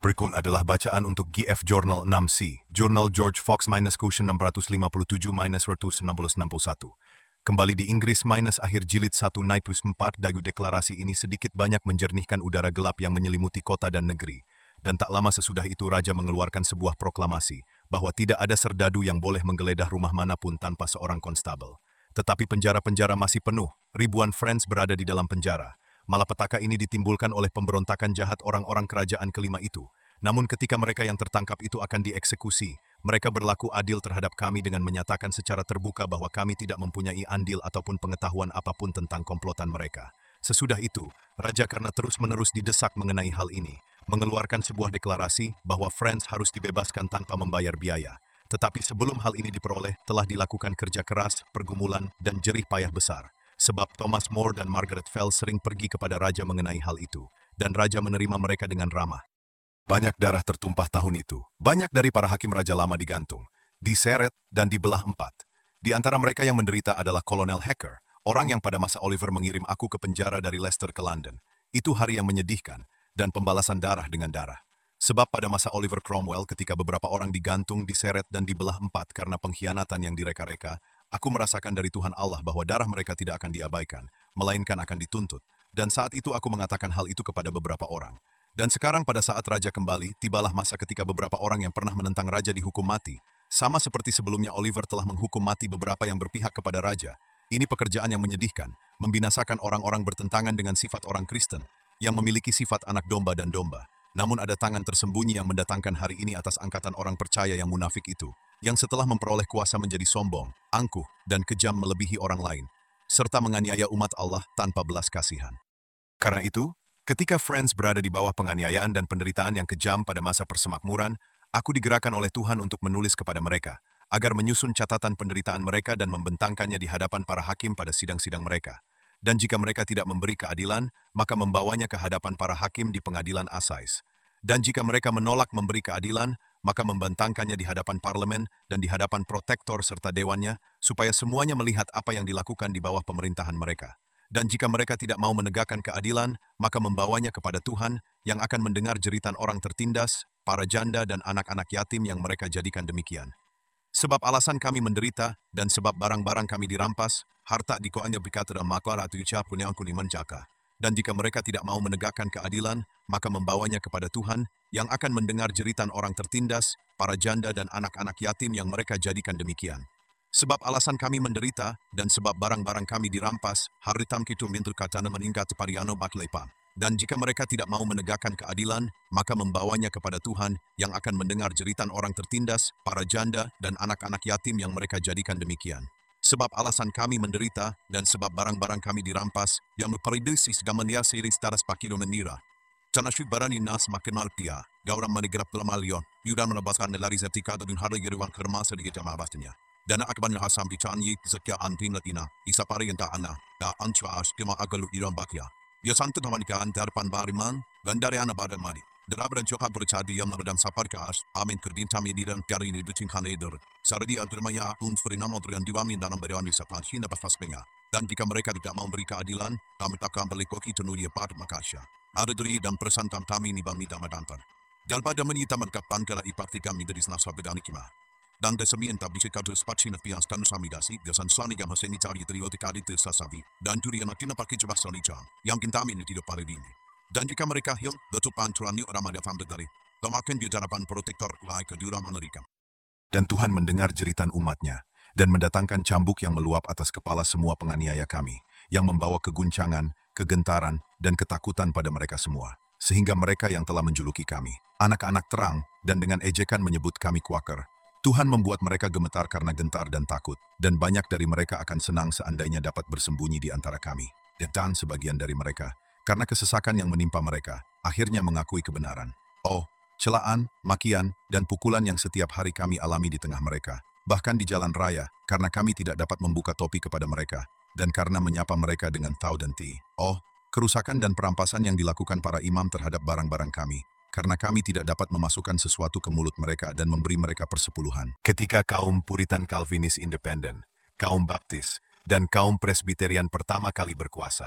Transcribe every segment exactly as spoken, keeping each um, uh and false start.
Berikut adalah bacaan untuk G F Journal enam C, Jurnal George Fox minus Cushion enam ratus lima puluh tujuh minus seratus enam puluh enam puluh satu. Kembali di Inggris minus akhir jilid satu Naipus empat Dagu deklarasi ini sedikit banyak menjernihkan udara gelap yang menyelimuti kota dan negeri. Dan tak lama sesudah itu Raja mengeluarkan sebuah proklamasi bahwa tidak ada serdadu yang boleh menggeledah rumah manapun tanpa seorang konstabel. Tetapi penjara-penjara masih penuh, ribuan Friends berada di dalam penjara. Malapetaka ini ditimbulkan oleh pemberontakan jahat orang-orang kerajaan kelima itu. Namun ketika mereka yang tertangkap itu akan dieksekusi, mereka berlaku adil terhadap kami dengan menyatakan secara terbuka bahwa kami tidak mempunyai andil ataupun pengetahuan apapun tentang komplotan mereka. Sesudah itu, Raja karena terus-menerus didesak mengenai hal ini, mengeluarkan sebuah deklarasi bahwa Friends harus dibebaskan tanpa membayar biaya. Tetapi sebelum hal ini diperoleh, telah dilakukan kerja keras, pergumulan, dan jerih payah besar. Sebab Thomas More dan Margaret Fell sering pergi kepada Raja mengenai hal itu, dan Raja menerima mereka dengan ramah. Banyak darah tertumpah tahun itu. Banyak dari para hakim Raja lama digantung, diseret, dan dibelah empat. Di antara mereka yang menderita adalah Kolonel Hacker, orang yang pada masa Oliver mengirim aku ke penjara dari Leicester ke London. Itu hari yang menyedihkan, dan pembalasan darah dengan darah. Sebab pada masa Oliver Cromwell ketika beberapa orang digantung, diseret, dan dibelah empat karena pengkhianatan yang direka-reka, aku merasakan dari Tuhan Allah bahwa darah mereka tidak akan diabaikan, melainkan akan dituntut. Dan saat itu aku mengatakan hal itu kepada beberapa orang. Dan sekarang pada saat Raja kembali, tibalah masa ketika beberapa orang yang pernah menentang Raja dihukum mati. Sama seperti sebelumnya Oliver telah menghukum mati beberapa yang berpihak kepada Raja. Ini pekerjaan yang menyedihkan, membinasakan orang-orang bertentangan dengan sifat orang Kristen, yang memiliki sifat anak domba dan domba. Namun ada tangan tersembunyi yang mendatangkan hari ini atas angkatan orang percaya yang munafik itu, yang setelah memperoleh kuasa menjadi sombong, angkuh, dan kejam melebihi orang lain, serta menganiaya umat Allah tanpa belas kasihan. Karena itu, ketika Friends berada di bawah penganiayaan dan penderitaan yang kejam pada masa persemakmuran, aku digerakkan oleh Tuhan untuk menulis kepada mereka, agar menyusun catatan penderitaan mereka dan membentangkannya di hadapan para hakim pada sidang-sidang mereka. Dan jika mereka tidak memberi keadilan, maka membawanya ke hadapan para hakim di pengadilan Asais. Dan jika mereka menolak memberi keadilan, maka membentangkannya di hadapan parlemen dan di hadapan protektor serta dewannya, supaya semuanya melihat apa yang dilakukan di bawah pemerintahan mereka. Dan jika mereka tidak mau menegakkan keadilan, maka membawanya kepada Tuhan yang akan mendengar jeritan orang tertindas, para janda dan anak-anak yatim yang mereka jadikan demikian. Sebab alasan kami menderita, dan sebab barang-barang kami dirampas, harta dikoanya berkata dan maklar atau ucap punya aku menjaka. Dan jika mereka tidak mau menegakkan keadilan, maka membawanya kepada Tuhan, yang akan mendengar jeritan orang tertindas, para janda dan anak-anak yatim yang mereka jadikan demikian. Sebab alasan kami menderita, dan sebab barang-barang kami dirampas, haritam kitu mintu katana meningkat pariano baklepa. Dan jika mereka tidak mau menegakkan keadilan, maka membawanya kepada Tuhan, yang akan mendengar jeritan orang tertindas, para janda, dan anak-anak yatim yang mereka jadikan demikian. Sebab alasan kami menderita, dan sebab barang-barang kami dirampas, yang meperidisi segamania seiring staras pakido menira. Canasyu barani nas makin malpia, gauram manigrap lamalion, yudan menebaskan nelari zetika dan hari geruang kermasa di jamaah bastinya. Dana akban hasam bicanyi zekia antin latina, isapari yang ta'ana, da ancuas kema agalu iram bakya. Ya santu tamanika antar pan bariman, gandari ana badan mari. Derabaran coka bercadi yang meredam sapar kaas, amin kerdin tami diran kari ini bitin kaneder. Saradi altermaya un ferinam odrian diwami dalam berian wisapan hina paspenga. Dan jika mereka tidak mau beri keadilan, kami takkan berlikoki tenulia part makasya. Ada duri dan persantam kami ni bami damadantan. Dalpada menita merkapan kala ipakti kami dari senasa bedanikima. Dan desemi entah bisa kadu sepatsi na piang stanu samidasi, desan sani gam haseni cari teriotikadi tersasabi, dan duri anak tina pakai coba salicang, yang kintami ini tidak pada dini. Dan jika mereka hilang, detupan turani orang ada famde dari, lamakan di hadapan protektor lai ke duram Amerika. Dan Tuhan mendengar jeritan umatnya, dan mendatangkan cambuk yang meluap atas kepala semua penganiaya kami, yang membawa keguncangan, kegentaran, dan ketakutan pada mereka semua. Sehingga mereka yang telah menjuluki kami, anak-anak terang, dan dengan ejekan menyebut kami Quaker, Tuhan membuat mereka gemetar karena gentar dan takut, dan banyak dari mereka akan senang seandainya dapat bersembunyi di antara kami. Dan sebagian dari mereka, karena kesesakan yang menimpa mereka, akhirnya mengakui kebenaran. Oh, celaan, makian, dan pukulan yang setiap hari kami alami di tengah mereka, bahkan di jalan raya, karena kami tidak dapat membuka topi kepada mereka, dan karena menyapa mereka dengan tau dan ti. Oh, kerusakan dan perampasan yang dilakukan para imam terhadap barang-barang kami, karena kami tidak dapat memasukkan sesuatu ke mulut mereka dan memberi mereka persepuluhan. Ketika kaum Puritan Calvinis Independen, kaum Baptis, dan kaum Presbiterian pertama kali berkuasa,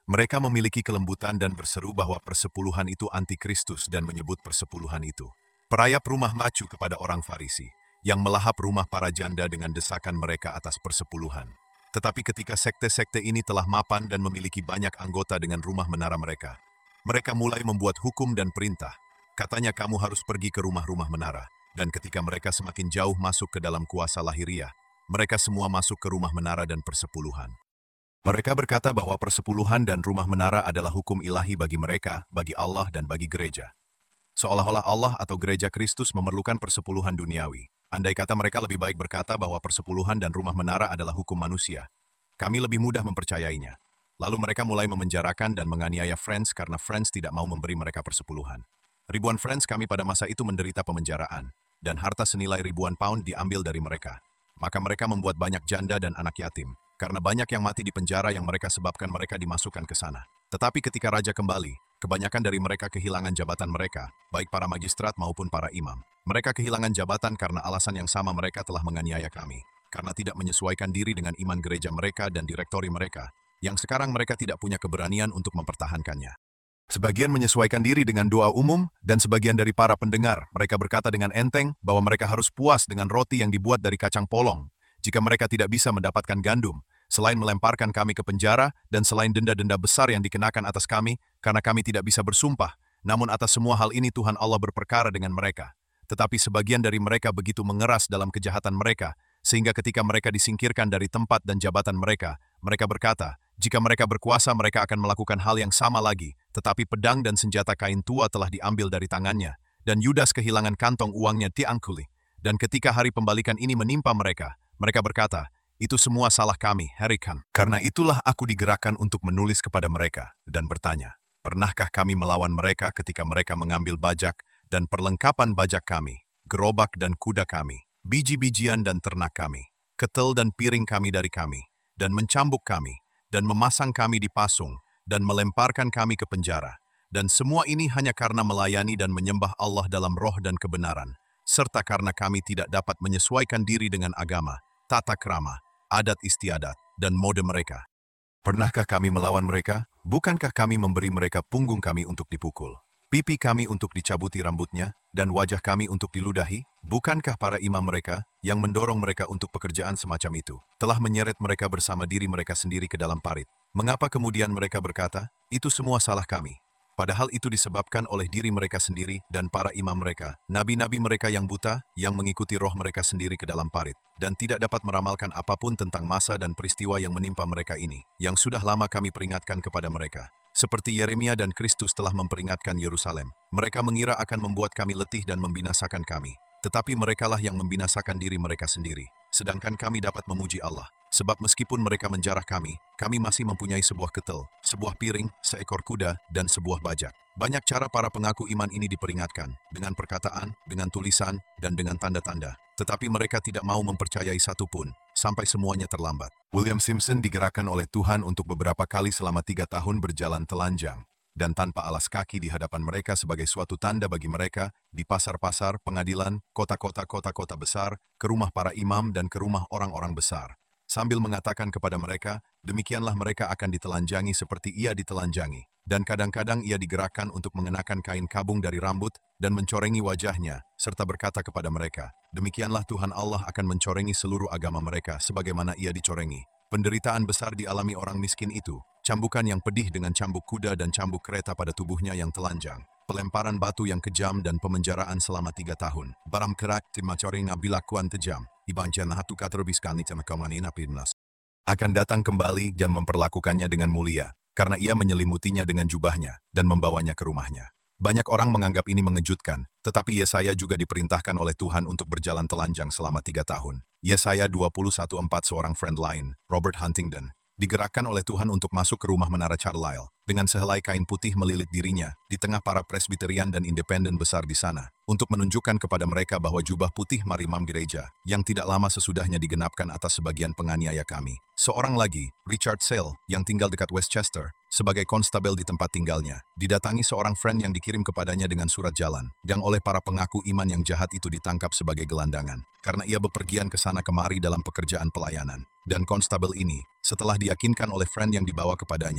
Mereka memiliki kelembutan dan berseru bahwa persepuluhan itu antikristus dan menyebut persepuluhan itu perayap rumah macu kepada orang Farisi, yang melahap rumah para janda dengan desakan mereka atas persepuluhan. Tetapi ketika sekte-sekte ini telah mapan dan memiliki banyak anggota dengan rumah menara mereka, mereka mulai membuat hukum dan perintah. Katanya kamu harus pergi ke rumah-rumah menara, dan ketika mereka semakin jauh masuk ke dalam kuasa lahiriah, mereka semua masuk ke rumah menara dan persepuluhan. Mereka berkata bahwa persepuluhan dan rumah menara adalah hukum ilahi bagi mereka, bagi Allah dan bagi gereja. Seolah-olah Allah atau gereja Kristus memerlukan persepuluhan duniawi. Andai kata mereka lebih baik berkata bahwa persepuluhan dan rumah menara adalah hukum manusia, kami lebih mudah mempercayainya. Lalu mereka mulai memenjarakan dan menganiaya Friends karena Friends tidak mau memberi mereka persepuluhan. Ribuan Friends kami pada masa itu menderita pemenjaraan, dan harta senilai ribuan pound diambil dari mereka. Maka mereka membuat banyak janda dan anak yatim, karena banyak yang mati di penjara yang mereka sebabkan mereka dimasukkan ke sana. Tetapi ketika raja kembali, kebanyakan dari mereka kehilangan jabatan mereka, baik para magistrat maupun para imam. Mereka kehilangan jabatan karena alasan yang sama mereka telah menganiaya kami, karena tidak menyesuaikan diri dengan iman gereja mereka dan direktori mereka, yang sekarang mereka tidak punya keberanian untuk mempertahankannya. Sebagian menyesuaikan diri dengan doa umum, dan sebagian dari para pendengar, mereka berkata dengan enteng bahwa mereka harus puas dengan roti yang dibuat dari kacang polong, jika mereka tidak bisa mendapatkan gandum, selain melemparkan kami ke penjara, dan selain denda-denda besar yang dikenakan atas kami, karena kami tidak bisa bersumpah. Namun atas semua hal ini Tuhan Allah berperkara dengan mereka. Tetapi sebagian dari mereka begitu mengeras dalam kejahatan mereka, sehingga ketika mereka disingkirkan dari tempat dan jabatan mereka, mereka berkata, jika mereka berkuasa mereka akan melakukan hal yang sama lagi, tetapi pedang dan senjata kain tua telah diambil dari tangannya, dan Yudas kehilangan kantong uangnya diangkuli. Dan ketika hari pembalikan ini menimpa mereka, mereka berkata, itu semua salah kami, Herikan. Karena itulah aku digerakkan untuk menulis kepada mereka, dan bertanya, pernahkah kami melawan mereka ketika mereka mengambil bajak dan perlengkapan bajak kami, gerobak dan kuda kami, biji-bijian dan ternak kami, ketel dan piring kami dari kami, dan mencambuk kami, dan memasang kami di pasung, dan melemparkan kami ke penjara. Dan semua ini hanya karena melayani dan menyembah Allah dalam roh dan kebenaran, serta karena kami tidak dapat menyesuaikan diri dengan agama, tata krama, adat istiadat, dan mode mereka. Pernahkah kami melawan mereka? Bukankah kami memberi mereka punggung kami untuk dipukul, pipi kami untuk dicabuti rambutnya, dan wajah kami untuk diludahi? Bukankah para imam mereka, yang mendorong mereka untuk pekerjaan semacam itu, telah menyeret mereka bersama diri mereka sendiri ke dalam parit? Mengapa kemudian mereka berkata, itu semua salah kami? Padahal itu disebabkan oleh diri mereka sendiri dan para imam mereka, nabi-nabi mereka yang buta, yang mengikuti roh mereka sendiri ke dalam parit, dan tidak dapat meramalkan apapun tentang masa dan peristiwa yang menimpa mereka ini, yang sudah lama kami peringatkan kepada mereka. Seperti Yeremia dan Kristus telah memperingatkan Yerusalem, mereka mengira akan membuat kami letih dan membinasakan kami. Tetapi merekalah yang membinasakan diri mereka sendiri, sedangkan kami dapat memuji Allah. Sebab meskipun mereka menjarah kami, kami masih mempunyai sebuah ketel, sebuah piring, seekor kuda, dan sebuah bajak. Banyak cara para pengaku iman ini diperingatkan, dengan perkataan, dengan tulisan, dan dengan tanda-tanda. Tetapi mereka tidak mau mempercayai satu pun, sampai semuanya terlambat. William Simpson digerakkan oleh Tuhan untuk beberapa kali selama tiga tahun berjalan telanjang, dan tanpa alas kaki di hadapan mereka sebagai suatu tanda bagi mereka, di pasar-pasar, pengadilan, kota-kota kota-kota besar, ke rumah para imam dan ke rumah orang-orang besar. Sambil mengatakan kepada mereka, demikianlah mereka akan ditelanjangi seperti ia ditelanjangi. Dan kadang-kadang ia digerakkan untuk mengenakan kain kabung dari rambut dan mencorengi wajahnya, serta berkata kepada mereka, demikianlah Tuhan Allah akan mencorengi seluruh agama mereka sebagaimana ia dicorengi. Penderitaan besar dialami orang miskin itu, cambukan yang pedih dengan cambuk kuda dan cambuk kereta pada tubuhnya yang telanjang, pelemparan batu yang kejam dan pemenjaraan selama tiga tahun. Baram kerak timacoring bilakuan tejam, ibancen hatu katerbiskani cemakamani napirnas. Akan datang kembali dan memperlakukannya dengan mulia, karena ia menyelimutinya dengan jubahnya dan membawanya ke rumahnya. Banyak orang menganggap ini mengejutkan, tetapi Yesaya juga diperintahkan oleh Tuhan untuk berjalan telanjang selama tiga tahun. Yesaya dua puluh satu empat seorang friend lain, Robert Huntington, digerakkan oleh Tuhan untuk masuk ke rumah menara Carlisle, dengan sehelai kain putih melilit dirinya, di tengah para presbiterian dan independen besar di sana, untuk menunjukkan kepada mereka bahwa jubah putih marimam gereja, yang tidak lama sesudahnya digenapkan atas sebagian penganiaya kami. Seorang lagi, Richard Sale, yang tinggal dekat Westchester, sebagai konstabel di tempat tinggalnya, didatangi seorang friend yang dikirim kepadanya dengan surat jalan, yang oleh para pengaku iman yang jahat itu ditangkap sebagai gelandangan, karena ia bepergian ke sana kemari dalam pekerjaan pelayanan. Dan konstabel ini, setelah diyakinkan oleh friend yang dibawa kepadanya,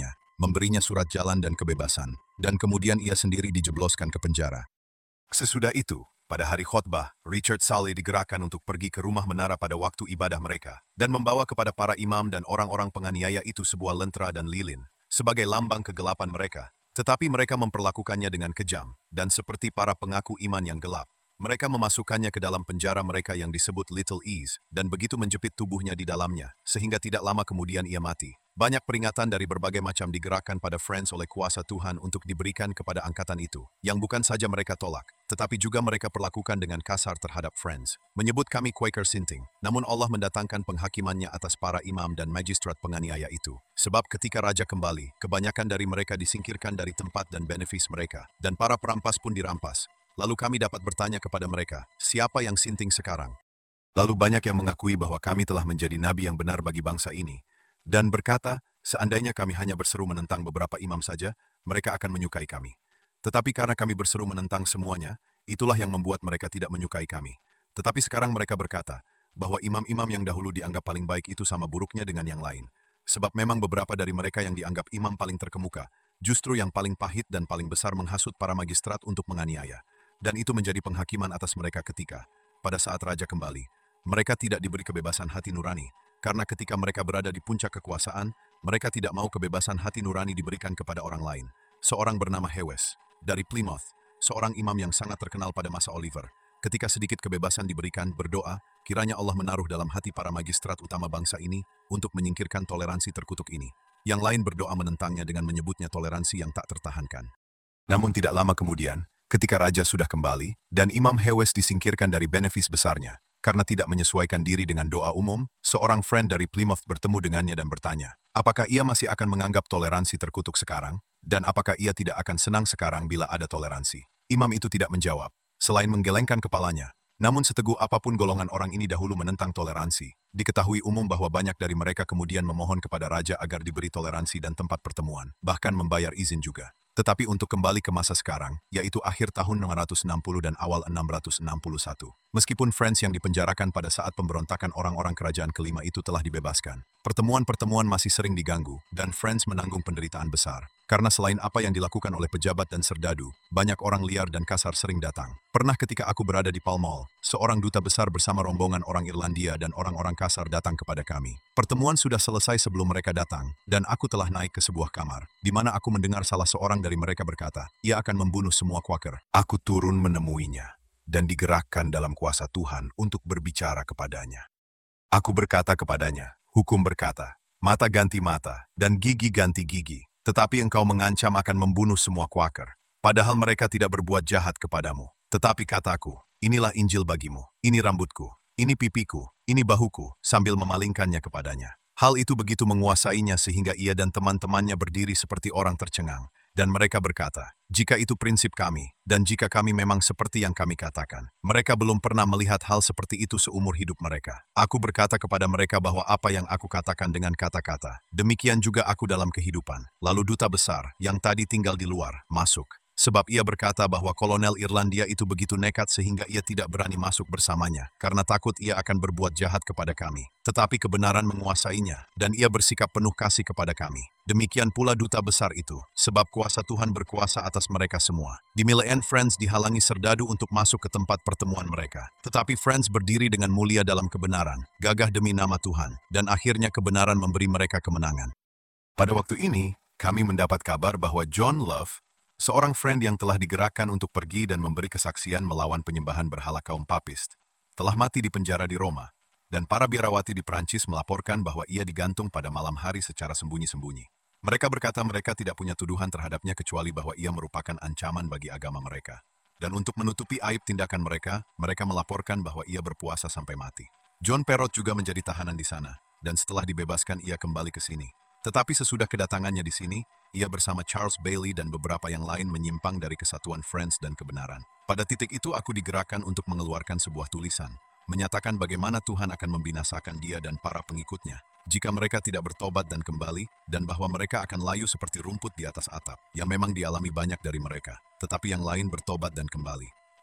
memberinya surat jalan dan kebebasan, dan kemudian ia sendiri dijebloskan ke penjara. Sesudah itu, pada hari khotbah, Richard Saleh digerakkan untuk pergi ke rumah menara pada waktu ibadah mereka, dan membawa kepada para imam dan orang-orang penganiaya itu sebuah lentera dan lilin, sebagai lambang kegelapan mereka. Tetapi mereka memperlakukannya dengan kejam, dan seperti para pengaku iman yang gelap. Mereka memasukkannya ke dalam penjara mereka yang disebut Little Ease, dan begitu menjepit tubuhnya di dalamnya, sehingga tidak lama kemudian ia mati. Banyak peringatan dari berbagai macam digerakkan pada Friends oleh kuasa Tuhan untuk diberikan kepada angkatan itu, yang bukan saja mereka tolak, tetapi juga mereka perlakukan dengan kasar terhadap Friends. Menyebut kami Quaker Sinting, namun Allah mendatangkan penghakimannya atas para imam dan magistrat penganiaya itu. Sebab ketika raja kembali, kebanyakan dari mereka disingkirkan dari tempat dan benefis mereka, dan para perampas pun dirampas. Lalu kami dapat bertanya kepada mereka, siapa yang sinting sekarang? Lalu banyak yang mengakui bahwa kami telah menjadi nabi yang benar bagi bangsa ini, dan berkata, seandainya kami hanya berseru menentang beberapa imam saja, mereka akan menyukai kami. Tetapi karena kami berseru menentang semuanya, itulah yang membuat mereka tidak menyukai kami. Tetapi sekarang mereka berkata, bahwa imam-imam yang dahulu dianggap paling baik itu sama buruknya dengan yang lain. Sebab memang beberapa dari mereka yang dianggap imam paling terkemuka, justru yang paling pahit dan paling besar menghasut para magistrat untuk menganiaya. Dan itu menjadi penghakiman atas mereka ketika, pada saat raja kembali, mereka tidak diberi kebebasan hati nurani, karena ketika mereka berada di puncak kekuasaan, mereka tidak mau kebebasan hati nurani diberikan kepada orang lain. Seorang bernama Hewes, dari Plymouth, seorang imam yang sangat terkenal pada masa Oliver, ketika sedikit kebebasan diberikan, berdoa, kiranya Allah menaruh dalam hati para magistrat utama bangsa ini untuk menyingkirkan toleransi terkutuk ini. Yang lain berdoa menentangnya dengan menyebutnya toleransi yang tak tertahankan. Namun tidak lama kemudian, ketika raja sudah kembali, dan Imam Hewes disingkirkan dari benefis besarnya, karena tidak menyesuaikan diri dengan doa umum, seorang friend dari Plymouth bertemu dengannya dan bertanya, apakah ia masih akan menganggap toleransi terkutuk sekarang, dan apakah ia tidak akan senang sekarang bila ada toleransi? Imam itu tidak menjawab, selain menggelengkan kepalanya. Namun seteguh apapun golongan orang ini dahulu menentang toleransi, diketahui umum bahwa banyak dari mereka kemudian memohon kepada raja agar diberi toleransi dan tempat pertemuan, bahkan membayar izin juga. Tetapi untuk kembali ke masa sekarang, yaitu akhir tahun enam ratus enam puluh dan awal enam ratus enam puluh satu. Meskipun Friends yang dipenjarakan pada saat pemberontakan orang-orang kerajaan kelima itu telah dibebaskan, pertemuan-pertemuan masih sering diganggu, dan Friends menanggung penderitaan besar. Karena selain apa yang dilakukan oleh pejabat dan serdadu, banyak orang liar dan kasar sering datang. Pernah ketika aku berada di Pall Mall, seorang duta besar bersama rombongan orang Irlandia dan orang-orang kasar datang kepada kami. Pertemuan sudah selesai sebelum mereka datang, dan aku telah naik ke sebuah kamar, di mana aku mendengar salah seorang dari mereka berkata, ia akan membunuh semua Quaker. Aku turun menemuinya, dan digerakkan dalam kuasa Tuhan untuk berbicara kepadanya. Aku berkata kepadanya, hukum berkata, mata ganti mata, dan gigi ganti gigi. Tetapi engkau mengancam akan membunuh semua Quaker. Padahal mereka tidak berbuat jahat kepadamu. Tetapi kataku, inilah Injil bagimu, ini rambutku, ini pipiku, ini bahuku, sambil memalingkannya kepadanya. Hal itu begitu menguasainya sehingga ia dan teman-temannya berdiri seperti orang tercengang. Dan mereka berkata, jika itu prinsip kami, dan jika kami memang seperti yang kami katakan, mereka belum pernah melihat hal seperti itu seumur hidup mereka. Aku berkata kepada mereka bahwa apa yang aku katakan dengan kata-kata, demikian juga aku dalam kehidupan. Lalu duta besar, yang tadi tinggal di luar, masuk. Sebab ia berkata bahwa kolonel Irlandia itu begitu nekat sehingga ia tidak berani masuk bersamanya, karena takut ia akan berbuat jahat kepada kami. Tetapi kebenaran menguasainya, dan ia bersikap penuh kasih kepada kami. Demikian pula duta besar itu, sebab kuasa Tuhan berkuasa atas mereka semua. Di Milean Friends dihalangi serdadu untuk masuk ke tempat pertemuan mereka. Tetapi Friends berdiri dengan mulia dalam kebenaran, gagah demi nama Tuhan, dan akhirnya kebenaran memberi mereka kemenangan. Pada waktu ini, kami mendapat kabar bahwa John Love, seorang friend yang telah digerakkan untuk pergi dan memberi kesaksian melawan penyembahan berhala kaum Papist, telah mati di penjara di Roma, dan para biarawati di Prancis melaporkan bahwa ia digantung pada malam hari secara sembunyi-sembunyi. Mereka berkata mereka tidak punya tuduhan terhadapnya kecuali bahwa ia merupakan ancaman bagi agama mereka. Dan untuk menutupi aib tindakan mereka, mereka melaporkan bahwa ia berpuasa sampai mati. John Perrott juga menjadi tahanan di sana, dan setelah dibebaskan ia kembali ke sini. Tetapi sesudah kedatangannya di sini, ia bersama Charles Bailey dan beberapa yang lain menyimpang dari kesatuan Friends dan kebenaran. Pada titik itu aku digerakkan untuk mengeluarkan sebuah tulisan, menyatakan bagaimana Tuhan akan membinasakan dia dan para pengikutnya, jika mereka tidak bertobat dan kembali, dan bahwa mereka akan layu seperti rumput di atas atap, yang memang dialami banyak dari mereka, tetapi yang lain bertobat dan kembali.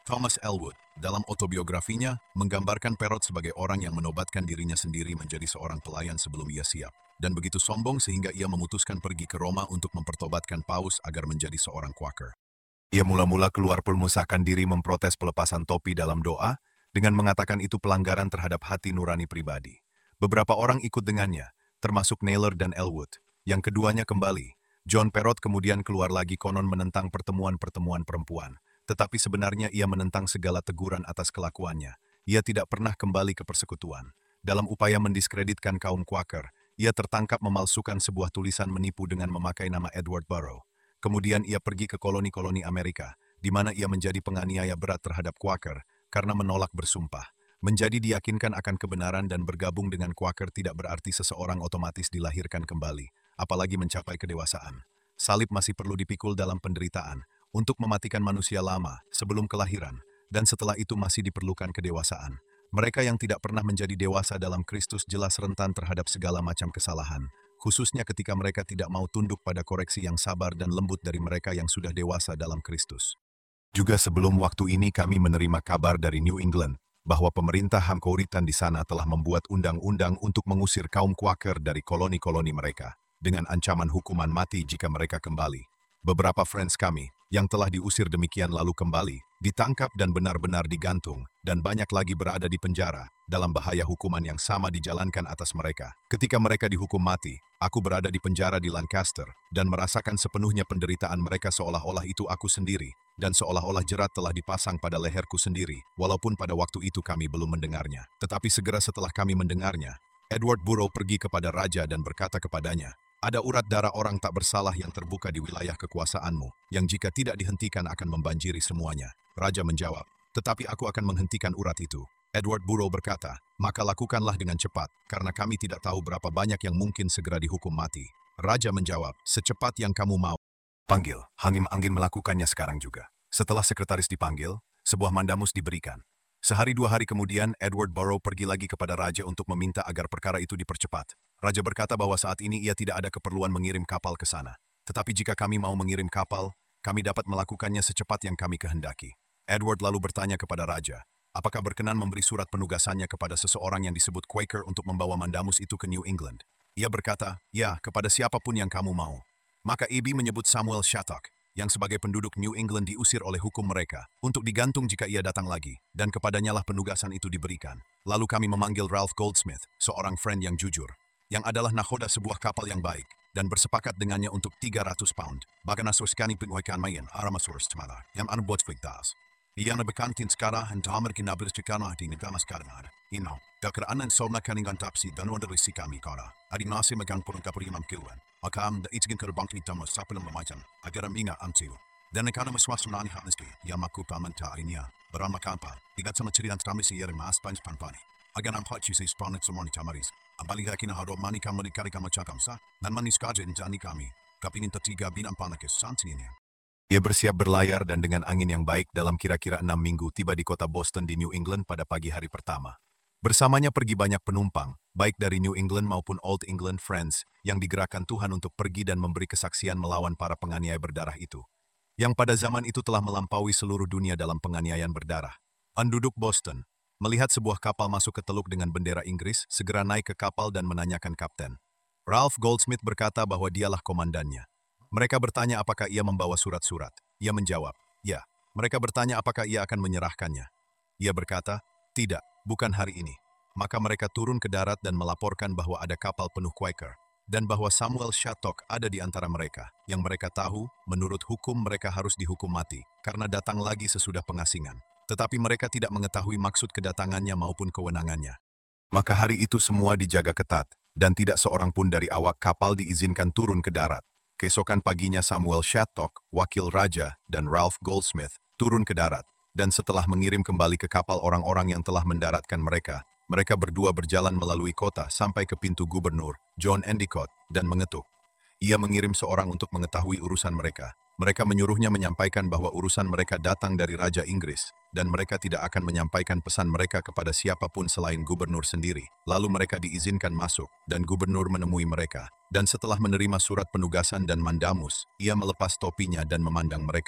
Thomas Elwood, dalam autobiografinya, menggambarkan Perot sebagai orang yang menobatkan dirinya sendiri menjadi seorang pelayan sebelum ia siap, dan begitu sombong sehingga ia memutuskan pergi ke Roma untuk mempertobatkan Paus agar menjadi seorang Quaker. Ia mula-mula keluar permusahkan diri memprotes pelepasan topi dalam doa, dengan mengatakan itu pelanggaran terhadap hati nurani pribadi. Beberapa orang ikut dengannya, termasuk Naylor dan Elwood. Yang keduanya kembali. John Perot kemudian keluar lagi konon menentang pertemuan-pertemuan perempuan. Tetapi sebenarnya ia menentang segala teguran atas kelakuannya. Ia tidak pernah kembali ke persekutuan. Dalam upaya mendiskreditkan kaum Quaker, ia tertangkap memalsukan sebuah tulisan menipu dengan memakai nama Edward Burrow. Kemudian ia pergi ke koloni-koloni Amerika, di mana ia menjadi penganiaya berat terhadap Quaker karena menolak bersumpah. Menjadi diyakinkan akan kebenaran dan bergabung dengan Quaker tidak berarti seseorang otomatis dilahirkan kembali, apalagi mencapai kedewasaan. Salib masih perlu dipikul dalam penderitaan untuk mematikan manusia lama sebelum kelahiran, dan setelah itu masih diperlukan kedewasaan. Mereka yang tidak pernah menjadi dewasa dalam Kristus jelas rentan terhadap segala macam kesalahan, khususnya ketika mereka tidak mau tunduk pada koreksi yang sabar dan lembut dari mereka yang sudah dewasa dalam Kristus. Juga sebelum waktu ini kami menerima kabar dari New England bahwa pemerintah Hamkouritan di sana telah membuat undang-undang untuk mengusir kaum Quaker dari koloni-koloni mereka, dengan ancaman hukuman mati jika mereka kembali. Beberapa friends kami, yang telah diusir demikian lalu kembali, ditangkap dan benar-benar digantung, dan banyak lagi berada di penjara, dalam bahaya hukuman yang sama dijalankan atas mereka. Ketika mereka dihukum mati, aku berada di penjara di Lancaster, dan merasakan sepenuhnya penderitaan mereka seolah-olah itu aku sendiri, dan seolah-olah jerat telah dipasang pada leherku sendiri, walaupun pada waktu itu kami belum mendengarnya. Tetapi segera setelah kami mendengarnya, Edward Burrow pergi kepada raja dan berkata kepadanya, "Ada urat darah orang tak bersalah yang terbuka di wilayah kekuasaanmu, yang jika tidak dihentikan akan membanjiri semuanya." Raja menjawab, "Tetapi aku akan menghentikan urat itu." Edward Burrow berkata, "Maka lakukanlah dengan cepat, karena kami tidak tahu berapa banyak yang mungkin segera dihukum mati." Raja menjawab, "Secepat yang kamu mau." Panggil, Hangim Angin melakukannya sekarang juga. Setelah sekretaris dipanggil, sebuah mandamus diberikan. Sehari dua hari kemudian, Edward Burrow pergi lagi kepada raja untuk meminta agar perkara itu dipercepat. Raja berkata bahwa saat ini ia tidak ada keperluan mengirim kapal ke sana. Tetapi jika kami mau mengirim kapal, kami dapat melakukannya secepat yang kami kehendaki. Edward lalu bertanya kepada raja, apakah berkenan memberi surat penugasannya kepada seseorang yang disebut Quaker untuk membawa mandamus itu ke New England. Ia berkata, "Ya, kepada siapapun yang kamu mau." Maka E B menyebut Samuel Shattuck, yang sebagai penduduk New England diusir oleh hukum mereka, untuk digantung jika ia datang lagi, dan kepadanya lah penugasan itu diberikan. Lalu kami memanggil Ralph Goldsmith, seorang friend yang jujur, yang adalah nakoda sebuah kapal yang baik, dan bersepakat dengannya untuk tiga ratus pound. Bagan asurskani penghuikan main, aramasurs temala, yang anubuat fligtas. Iyan bekantin skara, and tamar kinabris cikana di negamas karnar. Ino, dakraanan somna kaningan tapsi, dan wanda risi kami kara. Adi nasi magang purun kapurimam kilwan. Makam da itigin kerbang ni tamas sapilang mamajan, agaram inga amtil. Dan nekana maswasunani haniski, yamaku pamanta inia, barama kampa, igat sama cirian tramisi yere mas pans panpani. Agan am hot chisi spanet somoni tamaris. Ambaliga kina haro mani kamari kari kamachakam sa, nan manis kajin jani kami. Kapingin tatiga binam panakis santinia. Ia bersiap berlayar dan dengan angin yang baik dalam kira-kira enam minggu tiba di kota Boston di New England pada pagi hari pertama. Bersamanya pergi banyak penumpang, baik dari New England maupun Old England Friends, yang digerakkan Tuhan untuk pergi dan memberi kesaksian melawan para penganiaya berdarah itu, yang pada zaman itu telah melampaui seluruh dunia dalam penganiayaan berdarah. Penduduk Boston, melihat sebuah kapal masuk ke teluk dengan bendera Inggris, segera naik ke kapal dan menanyakan kapten. Ralph Goldsmith berkata bahwa dialah komandannya. Mereka bertanya apakah ia membawa surat-surat. Ia menjawab, "Ya." Mereka bertanya apakah ia akan menyerahkannya. Ia berkata, "Tidak, bukan hari ini." Maka mereka turun ke darat dan melaporkan bahwa ada kapal penuh Quaker, dan bahwa Samuel Shattuck ada di antara mereka, yang mereka tahu, menurut hukum mereka harus dihukum mati, karena datang lagi sesudah pengasingan. Tetapi mereka tidak mengetahui maksud kedatangannya maupun kewenangannya. Maka hari itu semua dijaga ketat, dan tidak seorang pun dari awak kapal diizinkan turun ke darat. Keesokan paginya Samuel Shattuck, wakil raja, dan Ralph Goldsmith turun ke darat, dan setelah mengirim kembali ke kapal orang-orang yang telah mendaratkan mereka, mereka berdua berjalan melalui kota sampai ke pintu gubernur, John Endicott, dan mengetuk. Ia mengirim seorang untuk mengetahui urusan mereka. Mereka menyuruhnya menyampaikan bahwa urusan mereka datang dari Raja Inggris, dan mereka tidak akan menyampaikan pesan mereka kepada siapapun selain gubernur sendiri. Lalu mereka diizinkan masuk, dan gubernur menemui mereka. Dan setelah menerima surat penugasan dan mandamus, ia melepas topinya dan memandang mereka.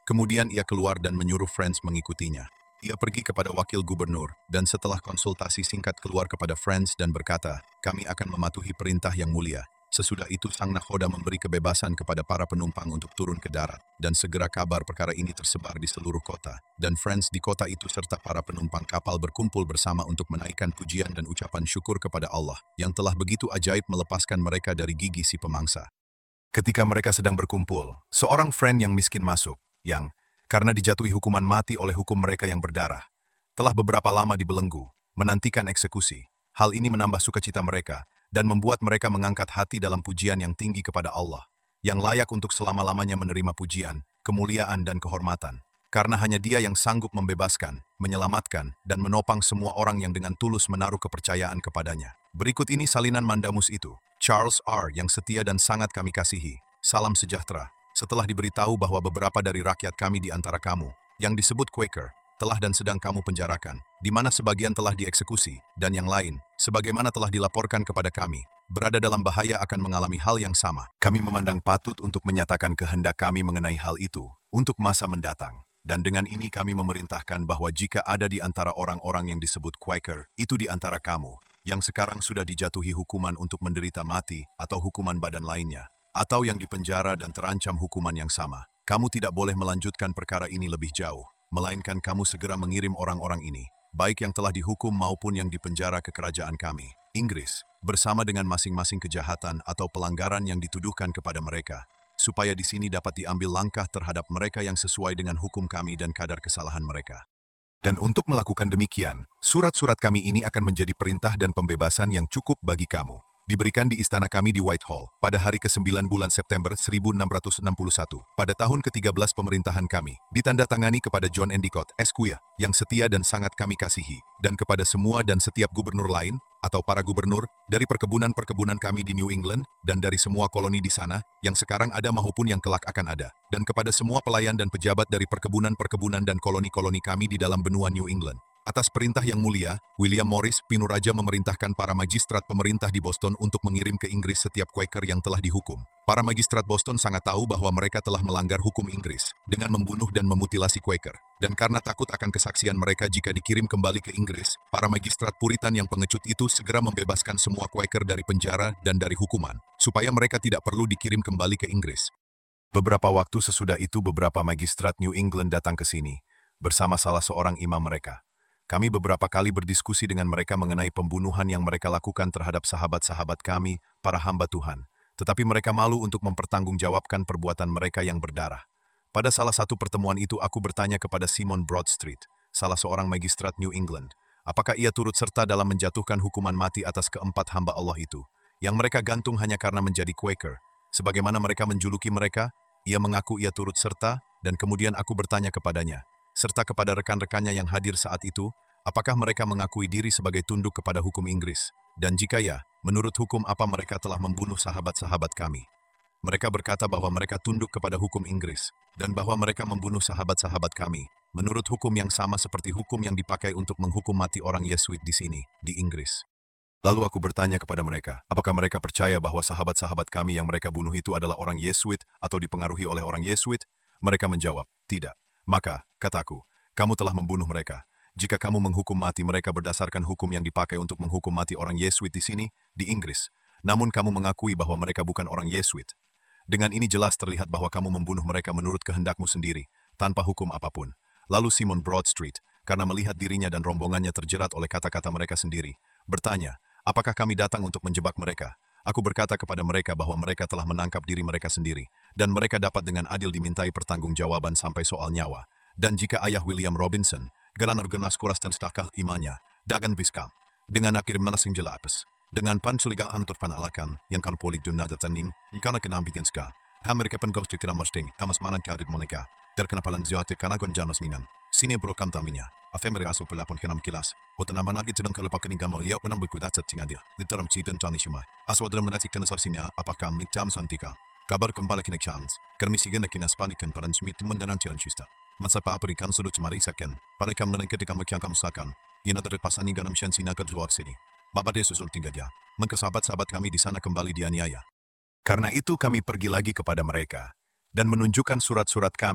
Kemudian ia keluar dan menyuruh Franz mengikutinya. Ia pergi kepada wakil gubernur, dan setelah konsultasi singkat keluar kepada Franz dan berkata, kami akan mematuhi perintah yang mulia. Sesudah itu sang nakhoda memberi kebebasan kepada para penumpang untuk turun ke darat, dan segera kabar perkara ini tersebar di seluruh kota. Dan Franz di kota itu serta para penumpang kapal berkumpul bersama untuk menaikkan pujian dan ucapan syukur kepada Allah, yang telah begitu ajaib melepaskan mereka dari gigi si pemangsa. Ketika mereka sedang berkumpul, seorang friend yang miskin masuk, yang, karena dijatuhi hukuman mati oleh hukum mereka yang berdarah, telah beberapa lama dibelenggu, menantikan eksekusi. Hal ini menambah sukacita mereka, dan membuat mereka mengangkat hati dalam pujian yang tinggi kepada Allah, yang layak untuk selama-lamanya menerima pujian, kemuliaan dan kehormatan. Karena hanya Dia yang sanggup membebaskan, menyelamatkan, dan menopang semua orang yang dengan tulus menaruh kepercayaan kepadanya. Berikut ini salinan mandamus itu. Charles R. yang setia dan sangat kami kasihi. Salam sejahtera. Setelah diberitahu bahwa beberapa dari rakyat kami di antara kamu, yang disebut Quaker, telah dan sedang kamu penjarakan, di mana sebagian telah dieksekusi, dan yang lain, sebagaimana telah dilaporkan kepada kami, berada dalam bahaya akan mengalami hal yang sama. Kami memandang patut untuk menyatakan kehendak kami mengenai hal itu, untuk masa mendatang. Dan dengan ini kami memerintahkan bahwa jika ada di antara orang-orang yang disebut Quaker, itu di antara kamu, yang sekarang sudah dijatuhi hukuman untuk menderita mati, atau hukuman badan lainnya, atau yang dipenjara dan terancam hukuman yang sama, kamu tidak boleh melanjutkan perkara ini lebih jauh, melainkan kamu segera mengirim orang-orang ini, baik yang telah dihukum maupun yang dipenjara ke kerajaan kami, Inggris, bersama dengan masing-masing kejahatan atau pelanggaran yang dituduhkan kepada mereka, supaya di sini dapat diambil langkah terhadap mereka yang sesuai dengan hukum kami dan kadar kesalahan mereka. Dan untuk melakukan demikian, surat-surat kami ini akan menjadi perintah dan pembebasan yang cukup bagi kamu. Diberikan di istana kami di Whitehall, pada hari kesembilan bulan September seribu enam ratus enam puluh satu, pada tahun ketiga belas pemerintahan kami, ditandatangani kepada John Endicott, Esquire, yang setia dan sangat kami kasihi, dan kepada semua dan setiap gubernur lain, atau para gubernur, dari perkebunan-perkebunan kami di New England, dan dari semua koloni di sana, yang sekarang ada maupun yang kelak akan ada, dan kepada semua pelayan dan pejabat dari perkebunan-perkebunan dan koloni-koloni kami di dalam benua New England. Atas perintah yang mulia, William Morris, Pinuraja memerintahkan para magistrat pemerintah di Boston untuk mengirim ke Inggris setiap Quaker yang telah dihukum. Para magistrat Boston sangat tahu bahwa mereka telah melanggar hukum Inggris dengan membunuh dan memutilasi Quaker. Dan karena takut akan kesaksian mereka jika dikirim kembali ke Inggris, para magistrat Puritan yang pengecut itu segera membebaskan semua Quaker dari penjara dan dari hukuman, supaya mereka tidak perlu dikirim kembali ke Inggris. Beberapa waktu sesudah itu beberapa magistrat New England datang ke sini, bersama salah seorang imam mereka. Kami beberapa kali berdiskusi dengan mereka mengenai pembunuhan yang mereka lakukan terhadap sahabat-sahabat kami, para hamba Tuhan. Tetapi mereka malu untuk mempertanggungjawabkan perbuatan mereka yang berdarah. Pada salah satu pertemuan itu aku bertanya kepada Simon Broadstreet, salah seorang magistrat New England, apakah ia turut serta dalam menjatuhkan hukuman mati atas keempat hamba Allah itu, yang mereka gantung hanya karena menjadi Quaker. Sebagaimana mereka menjuluki mereka, ia mengaku ia turut serta, dan kemudian aku bertanya kepadanya, serta kepada rekan-rekannya yang hadir saat itu, apakah mereka mengakui diri sebagai tunduk kepada hukum Inggris? Dan jika ya, menurut hukum apa mereka telah membunuh sahabat-sahabat kami? Mereka berkata bahwa mereka tunduk kepada hukum Inggris, dan bahwa mereka membunuh sahabat-sahabat kami, menurut hukum yang sama seperti hukum yang dipakai untuk menghukum mati orang Yesuit di sini, di Inggris. Lalu aku bertanya kepada mereka, apakah mereka percaya bahwa sahabat-sahabat kami yang mereka bunuh itu adalah orang Yesuit atau dipengaruhi oleh orang Yesuit? Mereka menjawab, tidak. Maka, kataku, kamu telah membunuh mereka. Jika kamu menghukum mati mereka berdasarkan hukum yang dipakai untuk menghukum mati orang Yesuit di sini, di Inggris, namun kamu mengakui bahwa mereka bukan orang Yesuit. Dengan ini jelas terlihat bahwa kamu membunuh mereka menurut kehendakmu sendiri, tanpa hukum apapun. Lalu Simon Broadstreet, karena melihat dirinya dan rombongannya terjerat oleh kata-kata mereka sendiri, bertanya, apakah kami datang untuk menjebak mereka? Aku berkata kepada mereka bahwa mereka telah menangkap diri mereka sendiri, dan mereka dapat dengan adil dimintai pertanggungjawaban sampai soal nyawa. Dan jika ayah William Robinson, geran organas kuras dan stakal imannya, dagan biskam, dengan akhir menasing jelapes, dengan pansuligaan terpanalakan, yang kan polik dunada taning, ikana kenambikin ska, Amerika penggaus di tiramasting, hamas manan kadit monika, terkenapalan ziatik kanagon jamas minan, sini brokam taminya, afemere aso pelapon kenam kilas, utanaman lagi sedang kelepakan ingkamo liau penam berkudat setingadia, diteram citan tani shuma, aswadra menasik tenasarsinya, apakah mikjam santika, kabar kembali kinek chance, kermisigan kinas panikan paran smith mendanan ciran cista, masa pa aperikan sudut cemarisaken, pada kam dan ketika mekiang kamu sakan, ina terpasani ganam syansina ke luar sini, babade susul tinggal dia, mengkesahabat-sahabat kami di sana kembali dianiaya. Karena itu kami pergi lagi kepada mereka, dan menunjukkan surat-surat kami,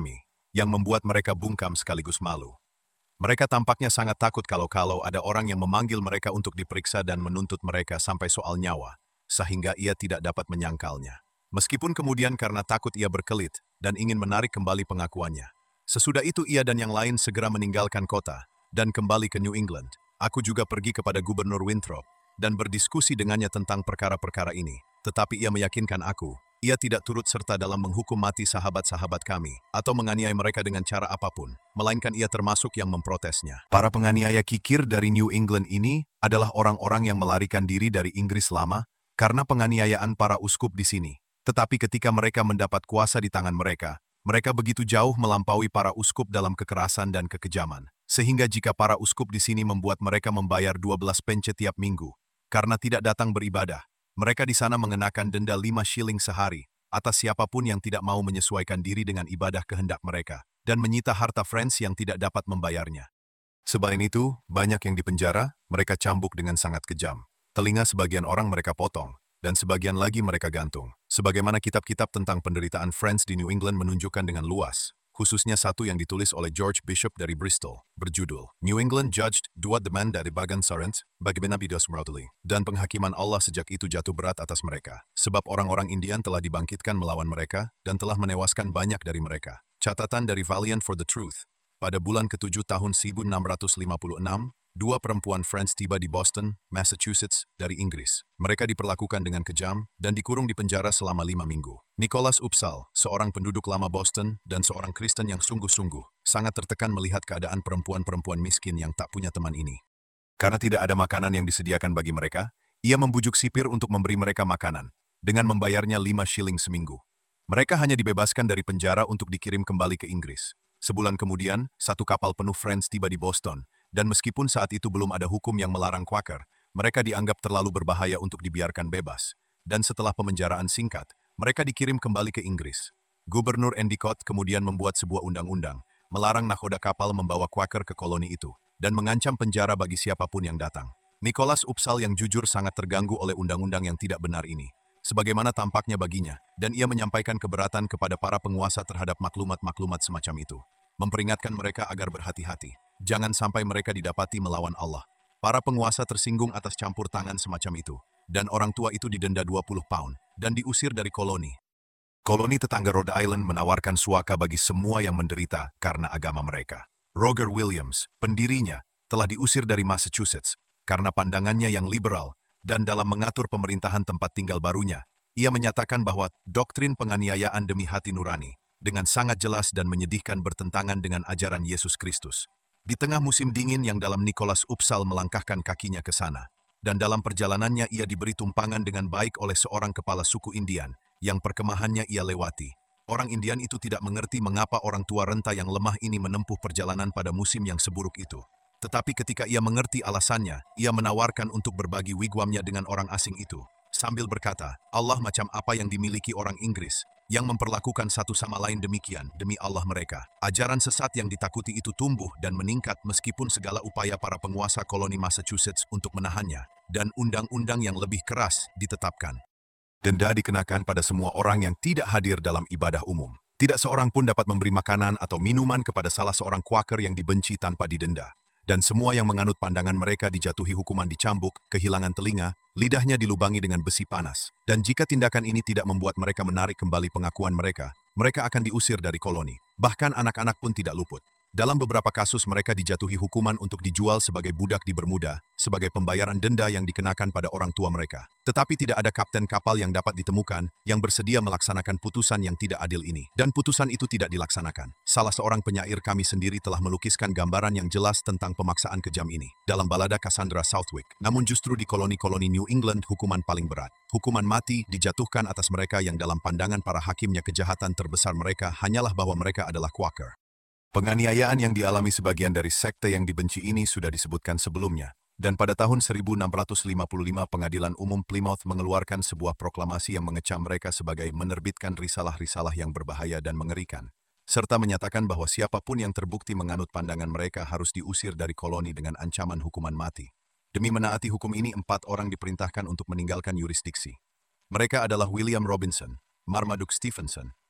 yang membuat mereka bungkam sekaligus malu. Mereka tampaknya sangat takut kalau-kalau ada orang yang memanggil mereka untuk diperiksa dan menuntut mereka sampai soal nyawa, sehingga ia tidak dapat menyangkalnya. Meskipun kemudian karena takut ia berkelit dan ingin menarik kembali pengakuannya. Sesudah itu ia dan yang lain segera meninggalkan kota dan kembali ke New England. Aku juga pergi kepada Gubernur Winthrop dan berdiskusi dengannya tentang perkara-perkara ini. Tetapi ia meyakinkan aku, ia tidak turut serta dalam menghukum mati sahabat-sahabat kami atau menganiaya mereka dengan cara apapun, melainkan ia termasuk yang memprotesnya. Para penganiaya kikir dari New England ini adalah orang-orang yang melarikan diri dari Inggris lama karena penganiayaan para uskup di sini. Tetapi ketika mereka mendapat kuasa di tangan mereka, mereka begitu jauh melampaui para uskup dalam kekerasan dan kekejaman, sehingga jika para uskup di sini membuat mereka membayar dua belas pence tiap minggu karena tidak datang beribadah, mereka di sana mengenakan denda lima shilling sehari atas siapapun yang tidak mau menyesuaikan diri dengan ibadah kehendak mereka, dan menyita harta Friends yang tidak dapat membayarnya. Selain itu, banyak yang dipenjara, mereka cambuk dengan sangat kejam. Telinga sebagian orang mereka potong, dan sebagian lagi mereka gantung. Sebagaimana kitab-kitab tentang penderitaan Friends di New England menunjukkan dengan luas, khususnya satu yang ditulis oleh George Bishop dari Bristol, berjudul New England Judged Dua Demand dari Bagan Sarent, Bagaimana Bidos Meroteli, dan penghakiman Allah sejak itu jatuh berat atas mereka, sebab orang-orang Indian telah dibangkitkan melawan mereka dan telah menewaskan banyak dari mereka. Catatan dari Valiant for the Truth, pada bulan ketujuh tahun seribu enam ratus lima puluh enam, dua perempuan Friends tiba di Boston, Massachusetts, dari Inggris. Mereka diperlakukan dengan kejam dan dikurung di penjara selama lima minggu. Nicholas Upsall, seorang penduduk lama Boston dan seorang Kristen yang sungguh-sungguh, sangat tertekan melihat keadaan perempuan-perempuan miskin yang tak punya teman ini. Karena tidak ada makanan yang disediakan bagi mereka, ia membujuk sipir untuk memberi mereka makanan, dengan membayarnya lima shilling seminggu. Mereka hanya dibebaskan dari penjara untuk dikirim kembali ke Inggris. Sebulan kemudian, satu kapal penuh Friends tiba di Boston, dan meskipun saat itu belum ada hukum yang melarang Quaker, mereka dianggap terlalu berbahaya untuk dibiarkan bebas. Dan setelah pemenjaraan singkat, mereka dikirim kembali ke Inggris. Gubernur Endicott kemudian membuat sebuah undang-undang, melarang nakoda kapal membawa Quaker ke koloni itu, dan mengancam penjara bagi siapapun yang datang. Nicholas Upsall yang jujur sangat terganggu oleh undang-undang yang tidak benar ini, sebagaimana tampaknya baginya, dan ia menyampaikan keberatan kepada para penguasa terhadap maklumat-maklumat semacam itu, memperingatkan mereka agar berhati-hati. Jangan sampai mereka didapati melawan Allah. Para penguasa tersinggung atas campur tangan semacam itu, dan orang tua itu didenda dua puluh pound, dan diusir dari koloni. Koloni tetangga Rhode Island menawarkan suaka bagi semua yang menderita karena agama mereka. Roger Williams, pendirinya, telah diusir dari Massachusetts karena pandangannya yang liberal, dan dalam mengatur pemerintahan tempat tinggal barunya, ia menyatakan bahwa doktrin penganiayaan demi hati nurani, dengan sangat jelas dan menyedihkan bertentangan dengan ajaran Yesus Kristus. Di tengah musim dingin yang dalam Nicholas Upsall melangkahkan kakinya ke sana, dan dalam perjalanannya ia diberi tumpangan dengan baik oleh seorang kepala suku Indian, yang perkemahannya ia lewati. Orang Indian itu tidak mengerti mengapa orang tua renta yang lemah ini menempuh perjalanan pada musim yang seburuk itu. Tetapi ketika ia mengerti alasannya, ia menawarkan untuk berbagi wigwamnya dengan orang asing itu, sambil berkata, Allah macam apa yang dimiliki orang Inggris, yang memperlakukan satu sama lain demikian demi Allah mereka. Ajaran sesat yang ditakuti itu tumbuh dan meningkat meskipun segala upaya para penguasa koloni Massachusetts untuk menahannya, dan undang-undang yang lebih keras ditetapkan. Denda dikenakan pada semua orang yang tidak hadir dalam ibadah umum. Tidak seorang pun dapat memberi makanan atau minuman kepada salah seorang Quaker yang dibenci tanpa didenda. Dan semua yang menganut pandangan mereka dijatuhi hukuman dicambuk, kehilangan telinga, lidahnya dilubangi dengan besi panas. Dan jika tindakan ini tidak membuat mereka menarik kembali pengakuan mereka, mereka akan diusir dari koloni. Bahkan anak-anak pun tidak luput. Dalam beberapa kasus mereka dijatuhi hukuman untuk dijual sebagai budak di Bermuda, sebagai pembayaran denda yang dikenakan pada orang tua mereka. Tetapi tidak ada kapten kapal yang dapat ditemukan yang bersedia melaksanakan putusan yang tidak adil ini. Dan putusan itu tidak dilaksanakan. Salah seorang penyair kami sendiri telah melukiskan gambaran yang jelas tentang pemaksaan kejam ini dalam balada Cassandra Southwick. Namun justru di koloni-koloni New England hukuman paling berat, hukuman mati, dijatuhkan atas mereka yang dalam pandangan para hakimnya kejahatan terbesar mereka hanyalah bahwa mereka adalah Quaker. Penganiayaan yang dialami sebagian dari sekte yang dibenci ini sudah disebutkan sebelumnya, dan pada tahun seribu enam ratus lima puluh lima Pengadilan Umum Plymouth mengeluarkan sebuah proklamasi yang mengecam mereka sebagai menerbitkan risalah-risalah yang berbahaya dan mengerikan, serta menyatakan bahwa siapapun yang terbukti menganut pandangan mereka harus diusir dari koloni dengan ancaman hukuman mati. Demi menaati hukum ini, empat orang diperintahkan untuk meninggalkan yurisdiksi. Mereka adalah William Robinson, Marmaduke Stephenson,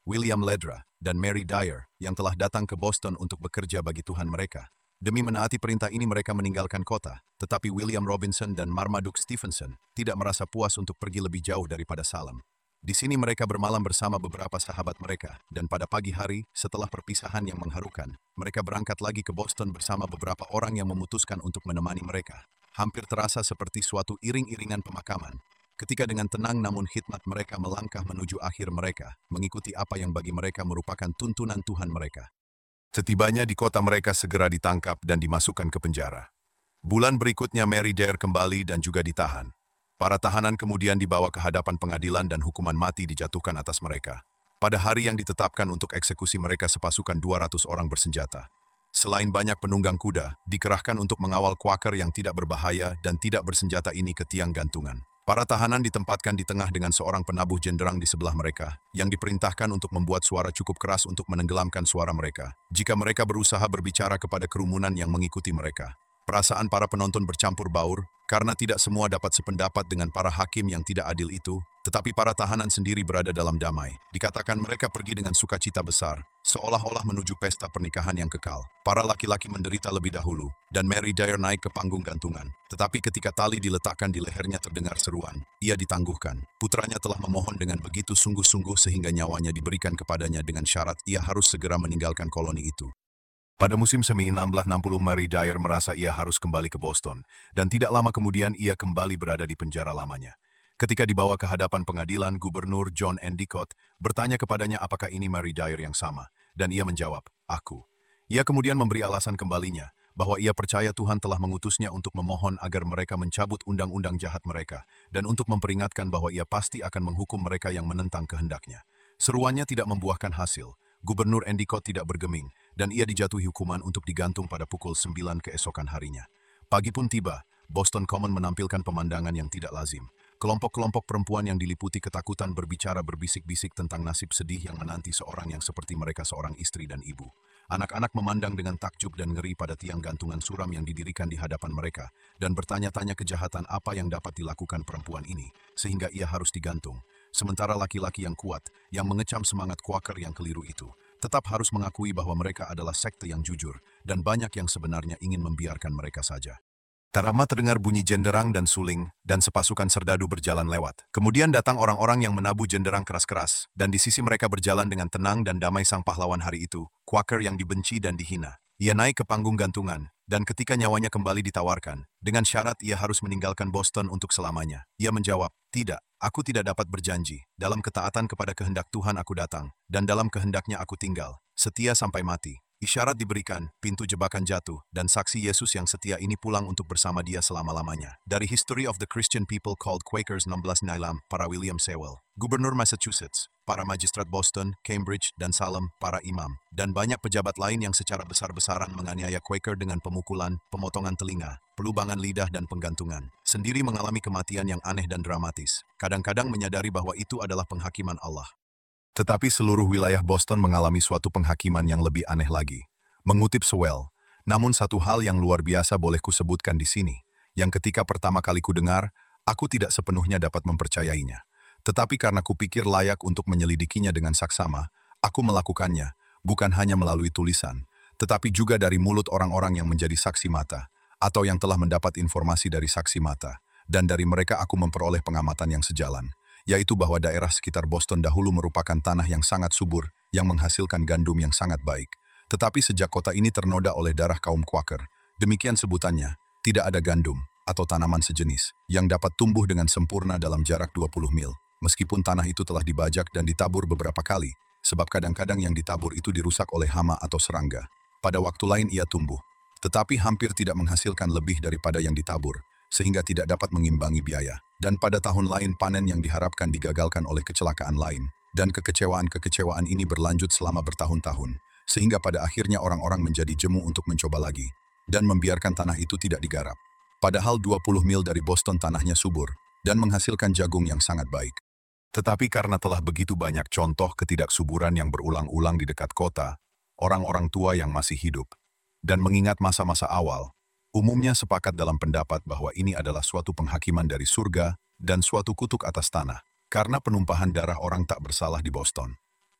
William Ledra, dan Mary Dyer, yang telah datang ke Boston untuk bekerja bagi Tuhan mereka. Demi menaati perintah ini mereka meninggalkan kota, tetapi William Robinson dan Marmaduke Stevenson tidak merasa puas untuk pergi lebih jauh daripada Salem. Di sini mereka bermalam bersama beberapa sahabat mereka, dan pada pagi hari, setelah perpisahan yang mengharukan, mereka berangkat lagi ke Boston bersama beberapa orang yang memutuskan untuk menemani mereka. Hampir terasa seperti suatu iring-iringan pemakaman, ketika dengan tenang namun hikmat mereka melangkah menuju akhir mereka, mengikuti apa yang bagi mereka merupakan tuntunan Tuhan mereka. Setibanya di kota mereka segera ditangkap dan dimasukkan ke penjara. Bulan berikutnya Mary Dyer kembali dan juga ditahan. Para tahanan kemudian dibawa ke hadapan pengadilan dan hukuman mati dijatuhkan atas mereka. Pada hari yang ditetapkan untuk eksekusi mereka sepasukan dua ratus orang bersenjata. Selain banyak penunggang kuda, dikerahkan untuk mengawal Quaker yang tidak berbahaya dan tidak bersenjata ini ke tiang gantungan. Para tahanan ditempatkan di tengah dengan seorang penabuh jenderang di sebelah mereka, yang diperintahkan untuk membuat suara cukup keras untuk menenggelamkan suara mereka, jika mereka berusaha berbicara kepada kerumunan yang mengikuti mereka. Perasaan para penonton bercampur baur, karena tidak semua dapat sependapat dengan para hakim yang tidak adil itu, tetapi para tahanan sendiri berada dalam damai. Dikatakan mereka pergi dengan sukacita besar, seolah-olah menuju pesta pernikahan yang kekal. Para laki-laki menderita lebih dahulu, dan Mary Dyer naik ke panggung gantungan. Tetapi ketika tali diletakkan di lehernya terdengar seruan, ia ditangguhkan. Putranya telah memohon dengan begitu sungguh-sungguh sehingga nyawanya diberikan kepadanya dengan syarat ia harus segera meninggalkan koloni itu. Pada musim semi enam belas enam puluh, Mary Dyer merasa ia harus kembali ke Boston, dan tidak lama kemudian ia kembali berada di penjara lamanya. Ketika dibawa ke hadapan pengadilan, Gubernur John Endicott bertanya kepadanya apakah ini Mary Dyer yang sama, dan ia menjawab, "Aku." Ia kemudian memberi alasan kembalinya, bahwa ia percaya Tuhan telah mengutusnya untuk memohon agar mereka mencabut undang-undang jahat mereka, dan untuk memperingatkan bahwa ia pasti akan menghukum mereka yang menentang kehendaknya. Seruannya tidak membuahkan hasil. Gubernur Endicott tidak bergeming, dan ia dijatuhi hukuman untuk digantung pada pukul sembilan keesokan harinya. Pagi pun tiba, Boston Common menampilkan pemandangan yang tidak lazim. Kelompok-kelompok perempuan yang diliputi ketakutan berbicara berbisik-bisik tentang nasib sedih yang menanti seorang yang seperti mereka seorang istri dan ibu. Anak-anak memandang dengan takjub dan ngeri pada tiang gantungan suram yang didirikan di hadapan mereka, dan bertanya-tanya kejahatan apa yang dapat dilakukan perempuan ini, sehingga ia harus digantung. Sementara laki-laki yang kuat, yang mengecam semangat Quaker yang keliru itu, tetap harus mengakui bahwa mereka adalah sekte yang jujur, dan banyak yang sebenarnya ingin membiarkan mereka saja. Tak lama terdengar bunyi jenderang dan suling, dan sepasukan serdadu berjalan lewat. Kemudian datang orang-orang yang menabuh jenderang keras-keras, dan di sisi mereka berjalan dengan tenang dan damai sang pahlawan hari itu, Quaker yang dibenci dan dihina. Ia naik ke panggung gantungan, dan ketika nyawanya kembali ditawarkan, dengan syarat ia harus meninggalkan Boston untuk selamanya. Ia menjawab, "Tidak, aku tidak dapat berjanji. Dalam ketaatan kepada kehendak Tuhan aku datang, dan dalam kehendaknya aku tinggal, setia sampai mati." Isyarat diberikan, pintu jebakan jatuh, dan saksi Yesus yang setia ini pulang untuk bersama dia selama-lamanya. Dari History of the Christian People Called Quakers enam belas Nilam, para William Sewell, Gubernur Massachusetts, para magistrat Boston, Cambridge, dan Salem, para imam, dan banyak pejabat lain yang secara besar-besaran menganiaya Quaker dengan pemukulan, pemotongan telinga, pelubangan lidah, dan penggantungan. Sendiri mengalami kematian yang aneh dan dramatis, kadang-kadang menyadari bahwa itu adalah penghakiman Allah. Tetapi seluruh wilayah Boston mengalami suatu penghakiman yang lebih aneh lagi. Mengutip Sewell, namun satu hal yang luar biasa boleh kusebutkan di sini, yang ketika pertama kali kudengar, aku tidak sepenuhnya dapat mempercayainya. Tetapi karena kupikir layak untuk menyelidikinya dengan saksama, aku melakukannya, bukan hanya melalui tulisan, tetapi juga dari mulut orang-orang yang menjadi saksi mata, atau yang telah mendapat informasi dari saksi mata, dan dari mereka aku memperoleh pengamatan yang sejalan, yaitu bahwa daerah sekitar Boston dahulu merupakan tanah yang sangat subur, yang menghasilkan gandum yang sangat baik. Tetapi sejak kota ini ternoda oleh darah kaum Quaker, demikian sebutannya, tidak ada gandum, atau tanaman sejenis, yang dapat tumbuh dengan sempurna dalam jarak dua puluh mil, meskipun tanah itu telah dibajak dan ditabur beberapa kali, sebab kadang-kadang yang ditabur itu dirusak oleh hama atau serangga. Pada waktu lain ia tumbuh, tetapi hampir tidak menghasilkan lebih daripada yang ditabur, sehingga tidak dapat mengimbangi biaya. Dan pada tahun lain panen yang diharapkan digagalkan oleh kecelakaan lain, dan kekecewaan-kekecewaan ini berlanjut selama bertahun-tahun, sehingga pada akhirnya orang-orang menjadi jemu untuk mencoba lagi, dan membiarkan tanah itu tidak digarap. Padahal dua puluh mil dari Boston tanahnya subur, dan menghasilkan jagung yang sangat baik. Tetapi karena telah begitu banyak contoh ketidaksuburan yang berulang-ulang di dekat kota, orang-orang tua yang masih hidup, dan mengingat masa-masa awal, umumnya sepakat dalam pendapat bahwa ini adalah suatu penghakiman dari surga dan suatu kutuk atas tanah, karena penumpahan darah orang tak bersalah di Boston.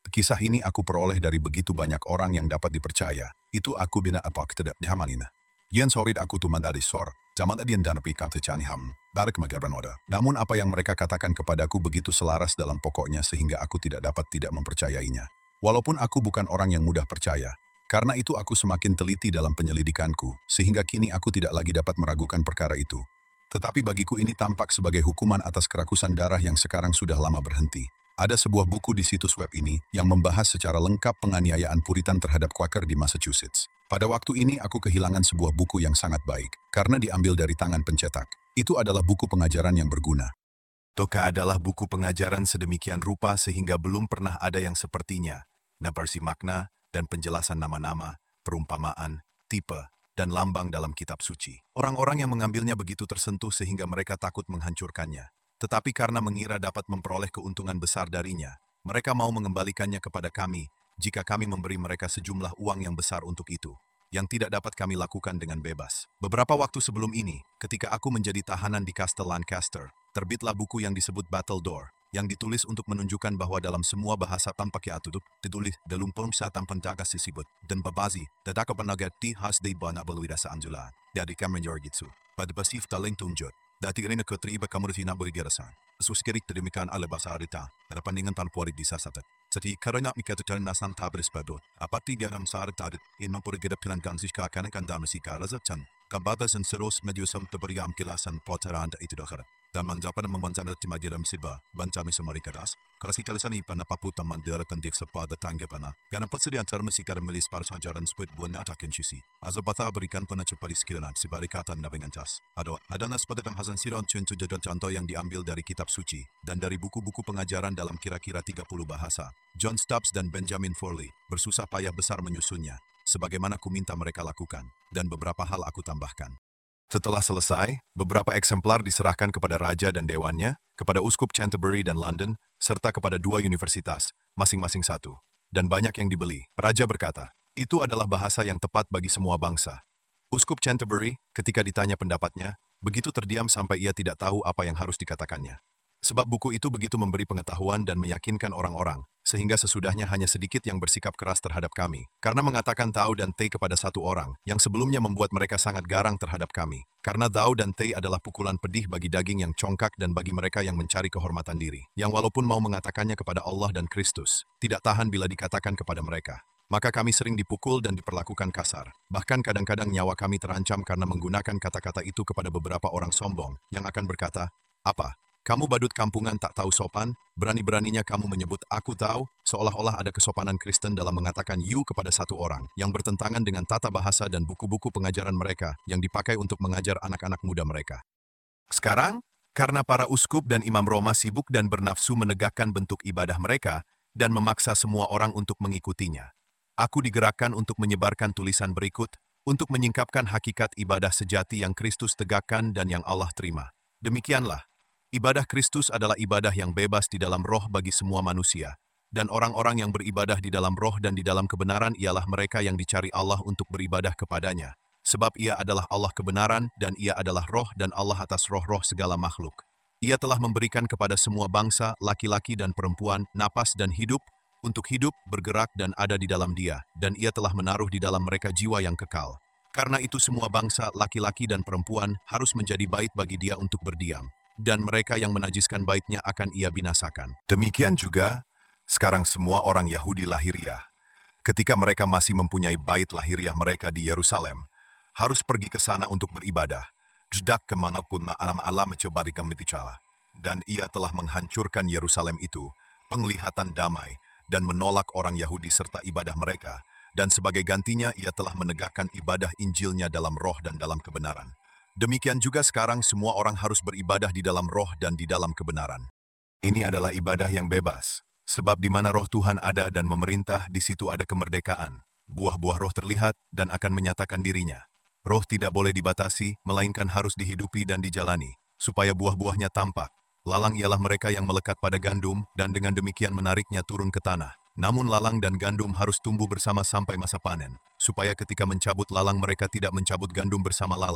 Kisah ini aku peroleh dari begitu banyak orang yang dapat dipercaya. Itu aku bina apa tidak nyamanina. Yan sorit aku tuh mandari sor. Zaman adian dan pikan secani ham. Dari kemagaran oda. Namun apa yang mereka katakan kepadaku begitu selaras dalam pokoknya sehingga aku tidak dapat tidak mempercayainya. Walaupun aku bukan orang yang mudah percaya. Karena itu aku semakin teliti dalam penyelidikanku, sehingga kini aku tidak lagi dapat meragukan perkara itu. Tetapi bagiku ini tampak sebagai hukuman atas kerakusan darah yang sekarang sudah lama berhenti. Ada sebuah buku di situs web ini yang membahas secara lengkap penganiayaan Puritan terhadap Quaker di Massachusetts. Pada waktu ini aku kehilangan sebuah buku yang sangat baik, karena diambil dari tangan pencetak. Itu adalah buku pengajaran yang berguna. Toka adalah buku pengajaran sedemikian rupa sehingga belum pernah ada yang sepertinya. Nabarsi makna dan penjelasan nama-nama, perumpamaan, tipe, dan lambang dalam kitab suci. Orang-orang yang mengambilnya begitu tersentuh sehingga mereka takut menghancurkannya. Tetapi karena mengira dapat memperoleh keuntungan besar darinya, mereka mau mengembalikannya kepada kami jika kami memberi mereka sejumlah uang yang besar untuk itu, yang tidak dapat kami lakukan dengan bebas. Beberapa waktu sebelum ini, ketika aku menjadi tahanan di Castle Lancaster, terbitlah buku yang disebut Battle Door, yang ditulis untuk menunjukkan bahwa dalam semua bahasa tanpa kiatutup, ditulis dalumpong sa tampang daga sisibut, dan babazi, dadaka panagat di has de bana baluida sa anjula, dari Cameron Yorgitsu, pada basif taling tunjut. Dati rin na katriba kamar sinabay gerasan. Suskirik tadimikan ala basa arita, harapan tan puari di sasatat. Sati karana mikatutan nasan tabris badot. Apati ganam sa aritarit, in mampuri gedap kilan gansis ka kanan kandam si karazatan. Kambatas and seros medyusam tabariam kilasan potaranda itu dakharat. Dan manjapan memanjana timagiram siba, bancami sa marikadas. Karasi kalasan ipa na paputa mandira kandik sa pada tanggapana. Ganam patsiri antar masikar melis para sajaran split buwan na atakin sisi. Azo bata berikan pana ceparis kilanan si barikatan na bengantas. Ado, ada nas pada tang hasan siron cun tujuh contoh yang diambil dari kitab suci dan dari buku-buku pengajaran dalam kira-kira tiga puluh bahasa. John Stubbs dan Benjamin Forley bersusah payah besar menyusunnya, sebagaimana ku minta mereka lakukan, dan beberapa hal aku tambahkan. Setelah selesai, beberapa eksemplar diserahkan kepada raja dan dewannya, kepada uskup Canterbury dan London, serta kepada dua universitas, masing-masing satu. Dan banyak yang dibeli. Raja berkata, itu adalah bahasa yang tepat bagi semua bangsa. Uskup Canterbury, ketika ditanya pendapatnya, begitu terdiam sampai ia tidak tahu apa yang harus dikatakannya. Sebab buku itu begitu memberi pengetahuan dan meyakinkan orang-orang, sehingga sesudahnya hanya sedikit yang bersikap keras terhadap kami, karena mengatakan Tao dan Tei kepada satu orang, yang sebelumnya membuat mereka sangat garang terhadap kami. Karena Tao dan Tei adalah pukulan pedih bagi daging yang congkak dan bagi mereka yang mencari kehormatan diri, yang walaupun mau mengatakannya kepada Allah dan Kristus, tidak tahan bila dikatakan kepada mereka. Maka kami sering dipukul dan diperlakukan kasar. Bahkan kadang-kadang nyawa kami terancam karena menggunakan kata-kata itu kepada beberapa orang sombong, yang akan berkata, apa? Kamu badut kampungan tak tahu sopan, berani-beraninya kamu menyebut aku tahu, seolah-olah ada kesopanan Kristen dalam mengatakan you kepada satu orang, yang bertentangan dengan tata bahasa dan buku-buku pengajaran mereka yang dipakai untuk mengajar anak-anak muda mereka. Sekarang, karena para uskup dan imam Roma sibuk dan bernafsu menegakkan bentuk ibadah mereka dan memaksa semua orang untuk mengikutinya, aku digerakkan untuk menyebarkan tulisan berikut, untuk menyingkapkan hakikat ibadah sejati yang Kristus tegakkan dan yang Allah terima. Demikianlah. Ibadah Kristus adalah ibadah yang bebas di dalam roh bagi semua manusia, dan orang-orang yang beribadah di dalam roh dan di dalam kebenaran ialah mereka yang dicari Allah untuk beribadah kepadanya, sebab Ia adalah Allah kebenaran dan Ia adalah roh dan Allah atas roh-roh segala makhluk. Ia telah memberikan kepada semua bangsa, laki-laki dan perempuan, napas dan hidup, untuk hidup, bergerak dan ada di dalam Dia, dan Ia telah menaruh di dalam mereka jiwa yang kekal. Karena itu semua bangsa, laki-laki dan perempuan harus menjadi bait bagi Dia untuk berdiam. Dan mereka yang menajiskan baitnya akan ia binasakan. Demikian juga, sekarang semua orang Yahudi lahiriah, ketika mereka masih mempunyai bait lahiriah mereka di Yerusalem, harus pergi ke sana untuk beribadah, jedak kemanapun alam-alam mencoba dikamiticala. Dan ia telah menghancurkan Yerusalem itu, penglihatan damai, dan menolak orang Yahudi serta ibadah mereka, dan sebagai gantinya ia telah menegakkan ibadah Injilnya dalam roh dan dalam kebenaran. Demikian juga sekarang semua orang harus beribadah di dalam roh dan di dalam kebenaran. Ini adalah ibadah yang bebas, sebab di mana roh Tuhan ada dan memerintah, di situ ada kemerdekaan. Buah-buah roh terlihat dan akan menyatakan dirinya. Roh tidak boleh dibatasi, melainkan harus dihidupi dan dijalani, supaya buah-buahnya tampak. Lalang ialah mereka yang melekat pada gandum, dan dengan demikian menariknya turun ke tanah. Namun lalang dan gandum harus tumbuh bersama sampai masa panen, supaya ketika mencabut lalang mereka tidak mencabut gandum bersama lalang.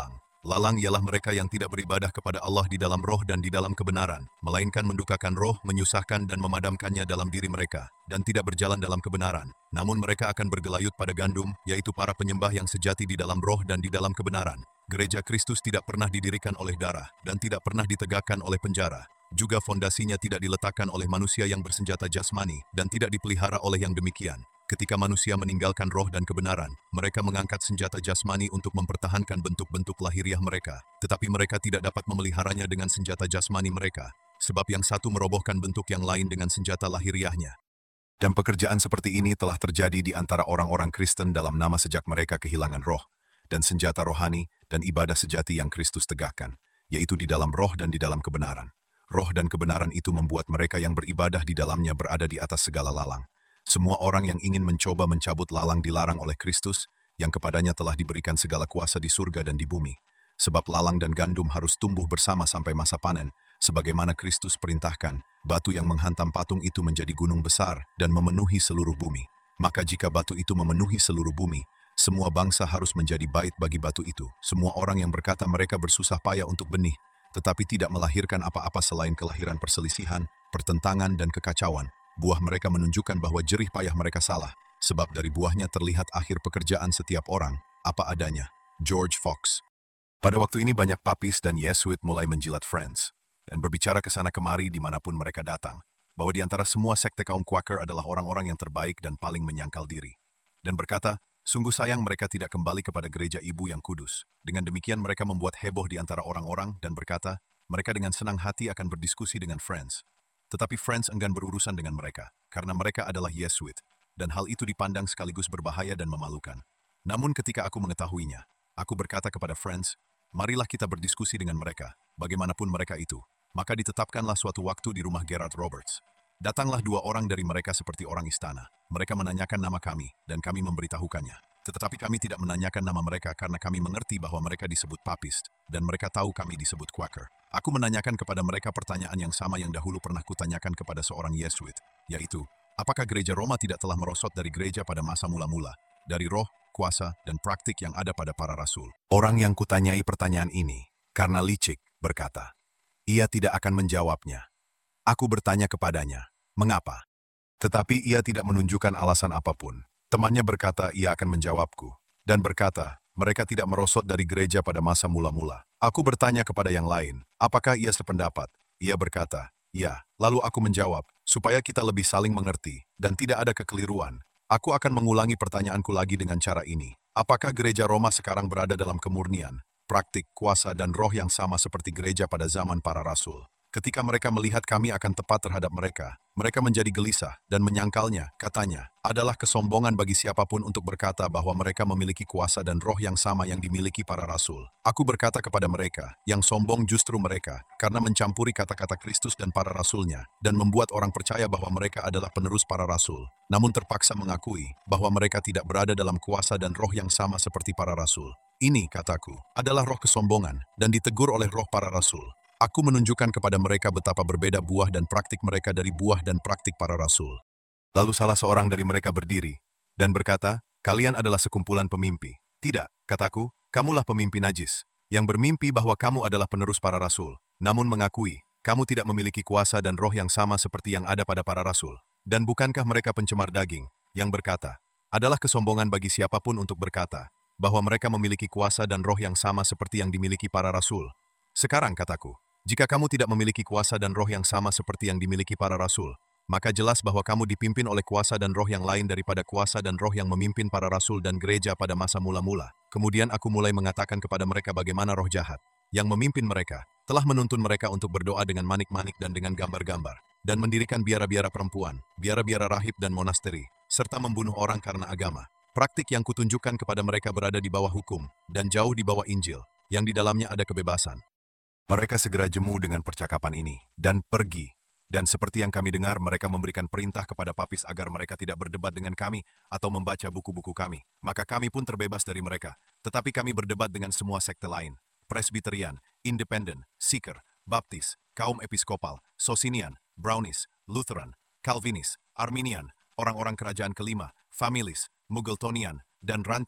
Lalang ialah mereka yang tidak beribadah kepada Allah di dalam roh dan di dalam kebenaran, melainkan mendukakan roh, menyusahkan dan memadamkannya dalam diri mereka, dan tidak berjalan dalam kebenaran. Namun mereka akan bergelayut pada gandum, yaitu para penyembah yang sejati di dalam roh dan di dalam kebenaran. Gereja Kristus tidak pernah didirikan oleh darah, dan tidak pernah ditegakkan oleh penjara. Juga fondasinya tidak diletakkan oleh manusia yang bersenjata jasmani, dan tidak dipelihara oleh yang demikian. Ketika manusia meninggalkan roh dan kebenaran, mereka mengangkat senjata jasmani untuk mempertahankan bentuk-bentuk lahiriah mereka. Tetapi mereka tidak dapat memeliharanya dengan senjata jasmani mereka, sebab yang satu merobohkan bentuk yang lain dengan senjata lahiriahnya. Dan pekerjaan seperti ini telah terjadi di antara orang-orang Kristen dalam nama sejak mereka kehilangan roh, dan senjata rohani dan ibadah sejati yang Kristus tegakkan, yaitu di dalam roh dan di dalam kebenaran. Roh dan kebenaran itu membuat mereka yang beribadah di dalamnya berada di atas segala lalang. Semua orang yang ingin mencoba mencabut lalang dilarang oleh Kristus, yang kepadanya telah diberikan segala kuasa di surga dan di bumi. Sebab lalang dan gandum harus tumbuh bersama sampai masa panen, sebagaimana Kristus perintahkan, batu yang menghantam patung itu menjadi gunung besar dan memenuhi seluruh bumi. Maka jika batu itu memenuhi seluruh bumi, semua bangsa harus menjadi bait bagi batu itu. Semua orang yang berkata mereka bersusah payah untuk benih, tetapi tidak melahirkan apa-apa selain kelahiran perselisihan, pertentangan dan kekacauan, buah mereka menunjukkan bahwa jerih payah mereka salah, sebab dari buahnya terlihat akhir pekerjaan setiap orang, apa adanya. George Fox. Pada waktu ini banyak papis dan Yesuit mulai menjilat Friends, dan berbicara ke sana kemari dimanapun mereka datang, bahwa di antara semua sekte kaum Quaker adalah orang-orang yang terbaik dan paling menyangkal diri. Dan berkata, sungguh sayang mereka tidak kembali kepada gereja ibu yang kudus. Dengan demikian mereka membuat heboh di antara orang-orang dan berkata, mereka dengan senang hati akan berdiskusi dengan Friends. Tetapi Friends enggan berurusan dengan mereka, karena mereka adalah Yesuit, dan hal itu dipandang sekaligus berbahaya dan memalukan. Namun ketika aku mengetahuinya, aku berkata kepada Friends, marilah kita berdiskusi dengan mereka, bagaimanapun mereka itu. Maka ditetapkanlah suatu waktu di rumah Gerard Roberts. Datanglah dua orang dari mereka seperti orang istana. Mereka menanyakan nama kami, dan kami memberitahukannya. Tetapi kami tidak menanyakan nama mereka karena kami mengerti bahwa mereka disebut Papist, dan mereka tahu kami disebut Quaker. Aku menanyakan kepada mereka pertanyaan yang sama yang dahulu pernah kutanyakan kepada seorang Yesuit, yaitu, apakah gereja Roma tidak telah merosot dari gereja pada masa mula-mula, dari roh, kuasa, dan praktik yang ada pada para rasul? Orang yang kutanyai pertanyaan ini, karena licik, berkata, ia tidak akan menjawabnya. Aku bertanya kepadanya, mengapa? Tetapi ia tidak menunjukkan alasan apapun. Temannya berkata ia akan menjawabku, dan berkata, mereka tidak merosot dari gereja pada masa mula-mula. Aku bertanya kepada yang lain, apakah ia sependapat? Ia berkata, ya. Lalu aku menjawab, supaya kita lebih saling mengerti, dan tidak ada kekeliruan. Aku akan mengulangi pertanyaanku lagi dengan cara ini. Apakah gereja Roma sekarang berada dalam kemurnian, praktik, kuasa, dan roh yang sama seperti gereja pada zaman para rasul? Ketika mereka melihat kami akan tepat terhadap mereka, mereka menjadi gelisah dan menyangkalnya, katanya, adalah kesombongan bagi siapapun untuk berkata bahwa mereka memiliki kuasa dan roh yang sama yang dimiliki para rasul. Aku berkata kepada mereka, yang sombong justru mereka, karena mencampuri kata-kata Kristus dan para rasulnya, dan membuat orang percaya bahwa mereka adalah penerus para rasul, namun terpaksa mengakui bahwa mereka tidak berada dalam kuasa dan roh yang sama seperti para rasul. Ini, kataku, adalah roh kesombongan, dan ditegur oleh roh para rasul. Aku menunjukkan kepada mereka betapa berbeda buah dan praktik mereka dari buah dan praktik para rasul. Lalu salah seorang dari mereka berdiri, dan berkata, kalian adalah sekumpulan pemimpi. Tidak, kataku, kamulah pemimpi najis, yang bermimpi bahwa kamu adalah penerus para rasul, namun mengakui, kamu tidak memiliki kuasa dan roh yang sama seperti yang ada pada para rasul. Dan bukankah mereka pencemar daging, yang berkata, adalah kesombongan bagi siapapun untuk berkata, bahwa mereka memiliki kuasa dan roh yang sama seperti yang dimiliki para rasul. Sekarang, kataku, jika kamu tidak memiliki kuasa dan roh yang sama seperti yang dimiliki para rasul, maka jelas bahwa kamu dipimpin oleh kuasa dan roh yang lain daripada kuasa dan roh yang memimpin para rasul dan gereja pada masa mula-mula. Kemudian aku mulai mengatakan kepada mereka bagaimana roh jahat, yang memimpin mereka, telah menuntun mereka untuk berdoa dengan manik-manik dan dengan gambar-gambar, dan mendirikan biara-biara perempuan, biara-biara rahib dan monasteri, serta membunuh orang karena agama. Praktik yang kutunjukkan kepada mereka berada di bawah hukum, dan jauh di bawah Injil, yang di dalamnya ada kebebasan. Mereka segera jemu dengan percakapan ini, dan pergi. Dan seperti yang kami dengar, mereka memberikan perintah kepada papis agar mereka tidak berdebat dengan kami atau membaca buku-buku kami. Maka kami pun terbebas dari mereka. Tetapi kami berdebat dengan semua sekte lain. Presbyterian, Independent, Seeker, Baptis, kaum episkopal, Socinian, Brownies, Lutheran, Calvinis, Arminian, orang-orang kerajaan kelima, Familis, Muggletonian, dan Ranters.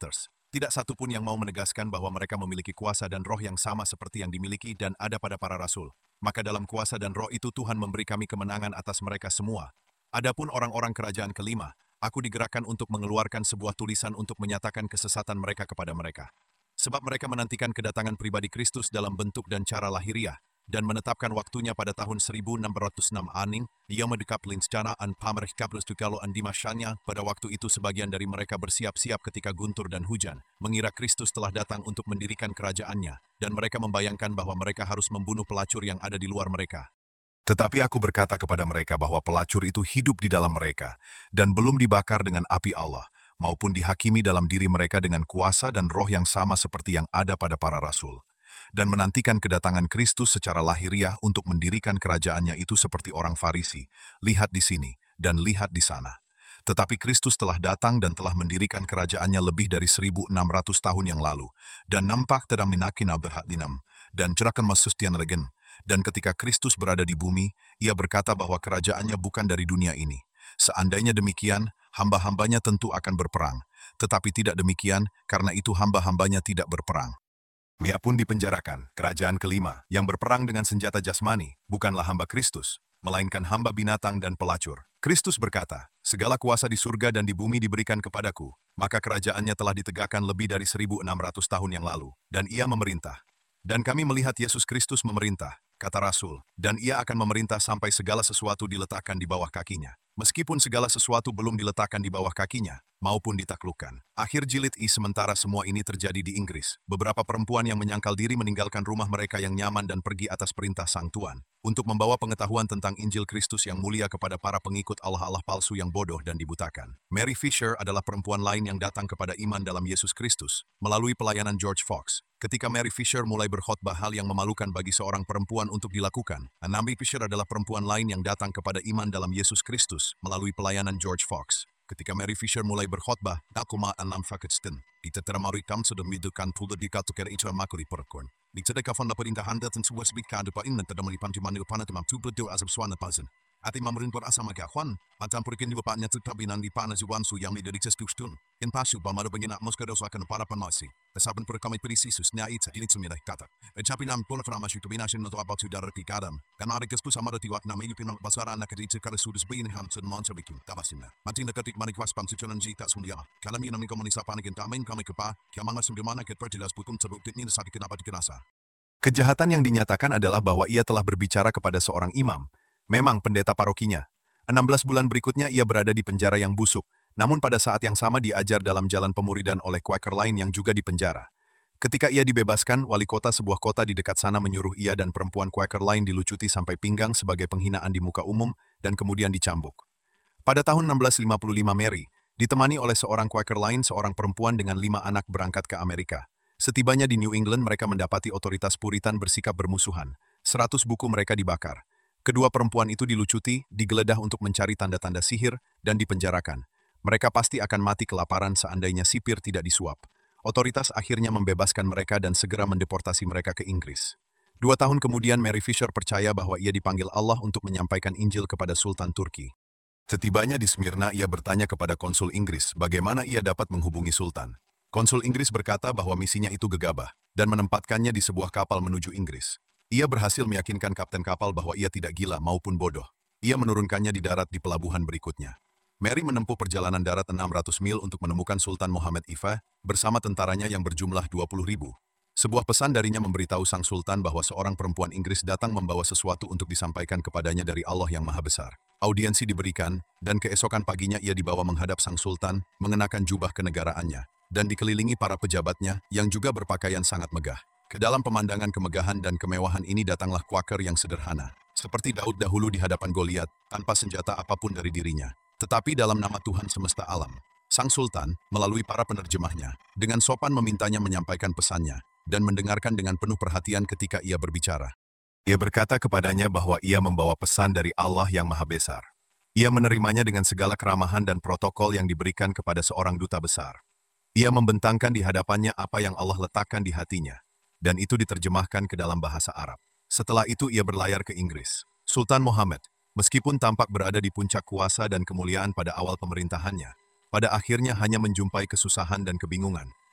Tidak satu pun yang mau menegaskan bahwa mereka memiliki kuasa dan roh yang sama seperti yang dimiliki dan ada pada para rasul. Maka dalam kuasa dan roh itu Tuhan memberi kami kemenangan atas mereka semua. Adapun orang-orang kerajaan kelima, aku digerakkan untuk mengeluarkan sebuah tulisan untuk menyatakan kesesatan mereka kepada mereka. Sebab mereka menantikan kedatangan pribadi Kristus dalam bentuk dan cara lahiriah, dan menetapkan waktunya pada tahun seribu enam ratus enam Aning, dia mendekap lincana an pamerh kablos tukalo an dimasyanya, pada waktu itu sebagian dari mereka bersiap-siap ketika guntur dan hujan, mengira Kristus telah datang untuk mendirikan kerajaannya, dan mereka membayangkan bahwa mereka harus membunuh pelacur yang ada di luar mereka. Tetapi aku berkata kepada mereka bahwa pelacur itu hidup di dalam mereka, dan belum dibakar dengan api Allah, maupun dihakimi dalam diri mereka dengan kuasa dan roh yang sama seperti yang ada pada para rasul. Dan menantikan kedatangan Kristus secara lahiriah untuk mendirikan kerajaannya itu seperti orang Farisi, lihat di sini, dan lihat di sana. Tetapi Kristus telah datang dan telah mendirikan kerajaannya lebih dari seribu enam ratus tahun yang lalu, dan nampak tidak minakin abahadinam, dan cerakan masustian regen. Dan ketika Kristus berada di bumi, ia berkata bahwa kerajaannya bukan dari dunia ini. Seandainya demikian, hamba-hambanya tentu akan berperang. Tetapi tidak demikian, karena itu hamba-hambanya tidak berperang. Ia pun dipenjarakan, kerajaan kelima, yang berperang dengan senjata jasmani, bukanlah hamba Kristus, melainkan hamba binatang dan pelacur. Kristus berkata, segala kuasa di surga dan di bumi diberikan kepadaku, maka kerajaannya telah ditegakkan lebih dari seribu enam ratus tahun yang lalu, dan ia memerintah. Dan kami melihat Yesus Kristus memerintah, kata Rasul, dan ia akan memerintah sampai segala sesuatu diletakkan di bawah kakinya. Meskipun segala sesuatu belum diletakkan di bawah kakinya, maupun ditaklukkan. Akhir jilid I sementara semua ini terjadi di Inggris. Beberapa perempuan yang menyangkal diri meninggalkan rumah mereka yang nyaman dan pergi atas perintah Sang Tuan, untuk membawa pengetahuan tentang Injil Kristus yang mulia kepada para pengikut Allah-Allah palsu yang bodoh dan dibutakan. Mary Fisher adalah perempuan lain yang datang kepada iman dalam Yesus Kristus, melalui pelayanan George Fox. Ketika Mary Fisher mulai berkhotbah hal yang memalukan bagi seorang perempuan untuk dilakukan, Mary Fisher adalah perempuan lain yang datang kepada iman dalam Yesus Kristus, melalui pelayanan George Fox. Ketika Mary Fisher mulai berkhotbah, "Dakuma anam faketsten," diteteramari kam sudah midukan pula dikatukan itu makuri perkon. Ditedekafan la perintahan dan sebuah sebika depan inan terdamali pancuman depan temam tu betul azab suana pasen. Ati mamerin per asama kawan, atam perikin di bapaknya tetabinan di panas wansu yang di dari cestustun. In pasu bamada benginak moskados akan para panasi. Tesaban per kami perisisus na itza ini sumira kata. Ecapinam pola framasu tubinasin no abak sudara pikadam. Karena ada kespus amada tiwak na meyu pinang basara na kaditsa kara sudus bin hamsun monsabikin tabasina. Matina ketik manikwas pamsucunan jita sundia. Kalami namin komunisa panikin tamin kami kepa. Kiamanga sumdimana ket pertilas putum terbukti ini saat kenapa dikenasa. Kejahatan yang dinyatakan adalah bahwa ia telah berbicara kepada seorang imam. Memang pendeta parokinya. enam belas bulan berikutnya ia berada di penjara yang busuk, namun pada saat yang sama diajar dalam jalan pemuridan oleh Quaker lain yang juga dipenjara. Ketika ia dibebaskan, wali kota sebuah kota di dekat sana menyuruh ia dan perempuan Quaker lain dilucuti sampai pinggang sebagai penghinaan di muka umum dan kemudian dicambuk. Pada tahun enam belas lima puluh lima Mary, ditemani oleh seorang Quaker lain, seorang perempuan dengan lima anak berangkat ke Amerika. Setibanya di New England mereka mendapati otoritas Puritan bersikap bermusuhan. Seratus buku mereka dibakar. Kedua perempuan itu dilucuti, digeledah untuk mencari tanda-tanda sihir, dan dipenjarakan. Mereka pasti akan mati kelaparan seandainya sipir tidak disuap. Otoritas akhirnya membebaskan mereka dan segera mendeportasi mereka ke Inggris. Dua tahun kemudian Mary Fisher percaya bahwa ia dipanggil Allah untuk menyampaikan Injil kepada Sultan Turki. Setibanya di Smyrna ia bertanya kepada konsul Inggris bagaimana ia dapat menghubungi Sultan. Konsul Inggris berkata bahwa misinya itu gegabah, dan menempatkannya di sebuah kapal menuju Inggris. Ia berhasil meyakinkan kapten kapal bahwa ia tidak gila maupun bodoh. Ia menurunkannya di darat di pelabuhan berikutnya. Mary menempuh perjalanan darat enam ratus mil untuk menemukan Sultan Muhammad Ifa bersama tentaranya yang berjumlah dua puluh ribu. Sebuah pesan darinya memberitahu sang sultan bahwa seorang perempuan Inggris datang membawa sesuatu untuk disampaikan kepadanya dari Allah yang Maha Besar. Audiensi diberikan, dan keesokan paginya ia dibawa menghadap sang sultan, mengenakan jubah kenegaraannya, dan dikelilingi para pejabatnya yang juga berpakaian sangat megah. Ke dalam pemandangan kemegahan dan kemewahan ini datanglah Quaker yang sederhana, seperti Daud dahulu di hadapan Goliat, tanpa senjata apapun dari dirinya. Tetapi dalam nama Tuhan semesta alam, sang sultan, melalui para penerjemahnya, dengan sopan memintanya menyampaikan pesannya, dan mendengarkan dengan penuh perhatian ketika ia berbicara. Ia berkata kepadanya bahwa ia membawa pesan dari Allah yang Maha Besar. Ia menerimanya dengan segala keramahan dan protokol yang diberikan kepada seorang duta besar. Ia membentangkan di hadapannya apa yang Allah letakkan di hatinya, dan itu diterjemahkan ke dalam bahasa Arab. Setelah itu ia berlayar ke Inggris. Sultan Muhammad, meskipun tampak berada di puncak kuasa dan kemuliaan pada awal pemerintahannya, pada akhirnya hanya menjumpai kesusahan dan kebingungan,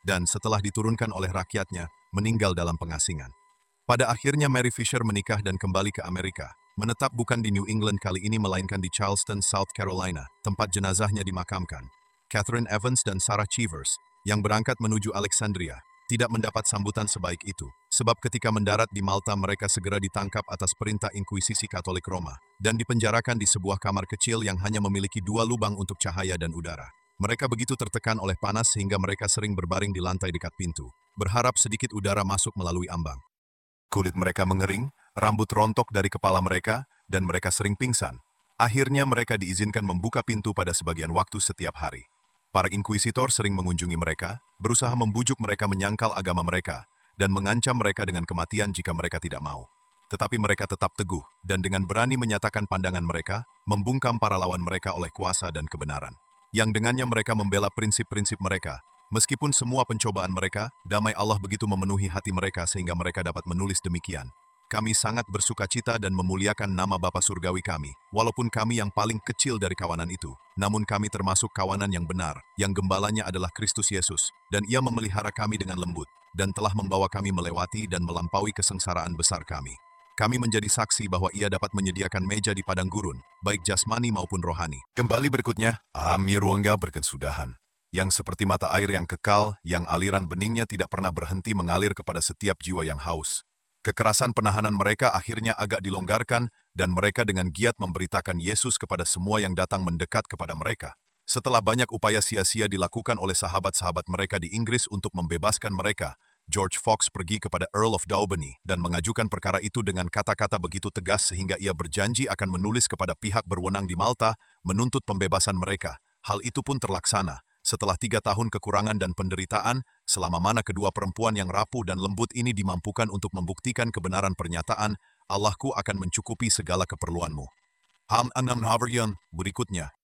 dan setelah diturunkan oleh rakyatnya, meninggal dalam pengasingan. Pada akhirnya Mary Fisher menikah dan kembali ke Amerika, menetap bukan di New England kali ini melainkan di Charleston, South Carolina, tempat jenazahnya dimakamkan. Catherine Evans dan Sarah Cheevers, yang berangkat menuju Alexandria, tidak mendapat sambutan sebaik itu, sebab ketika mendarat di Malta mereka segera ditangkap atas perintah Inkuisisi Katolik Roma, dan dipenjarakan di sebuah kamar kecil yang hanya memiliki dua lubang untuk cahaya dan udara. Mereka begitu tertekan oleh panas sehingga mereka sering berbaring di lantai dekat pintu, berharap sedikit udara masuk melalui ambang. Kulit mereka mengering, rambut rontok dari kepala mereka, dan mereka sering pingsan. Akhirnya mereka diizinkan membuka pintu pada sebagian waktu setiap hari. Para inkuisitor sering mengunjungi mereka, berusaha membujuk mereka menyangkal agama mereka, dan mengancam mereka dengan kematian jika mereka tidak mau. Tetapi mereka tetap teguh, dan dengan berani menyatakan pandangan mereka, membungkam para lawan mereka oleh kuasa dan kebenaran. Yang dengannya mereka membela prinsip-prinsip mereka. Meskipun semua pencobaan mereka, damai Allah begitu memenuhi hati mereka sehingga mereka dapat menulis demikian. Kami sangat bersukacita dan memuliakan nama Bapa Surgawi kami, walaupun kami yang paling kecil dari kawanan itu. Namun kami termasuk kawanan yang benar, yang gembalanya adalah Kristus Yesus, dan Ia memelihara kami dengan lembut, dan telah membawa kami melewati dan melampaui kesengsaraan besar kami. Kami menjadi saksi bahwa Ia dapat menyediakan meja di padang gurun, baik jasmani maupun rohani. Kembali berikutnya, Amirwangga berkesudahan, yang seperti mata air yang kekal, yang aliran beningnya tidak pernah berhenti mengalir kepada setiap jiwa yang haus. Kekerasan penahanan mereka akhirnya agak dilonggarkan, dan mereka dengan giat memberitakan Yesus kepada semua yang datang mendekat kepada mereka. Setelah banyak upaya sia-sia dilakukan oleh sahabat-sahabat mereka di Inggris untuk membebaskan mereka, George Fox pergi kepada Earl of Daubeny dan mengajukan perkara itu dengan kata-kata begitu tegas sehingga ia berjanji akan menulis kepada pihak berwenang di Malta menuntut pembebasan mereka. Hal itu pun terlaksana. Setelah tiga tahun kekurangan dan penderitaan, selama mana kedua perempuan yang rapuh dan lembut ini dimampukan untuk membuktikan kebenaran pernyataan, Allahku akan mencukupi segala keperluanmu. Ham enam Haverian berikutnya,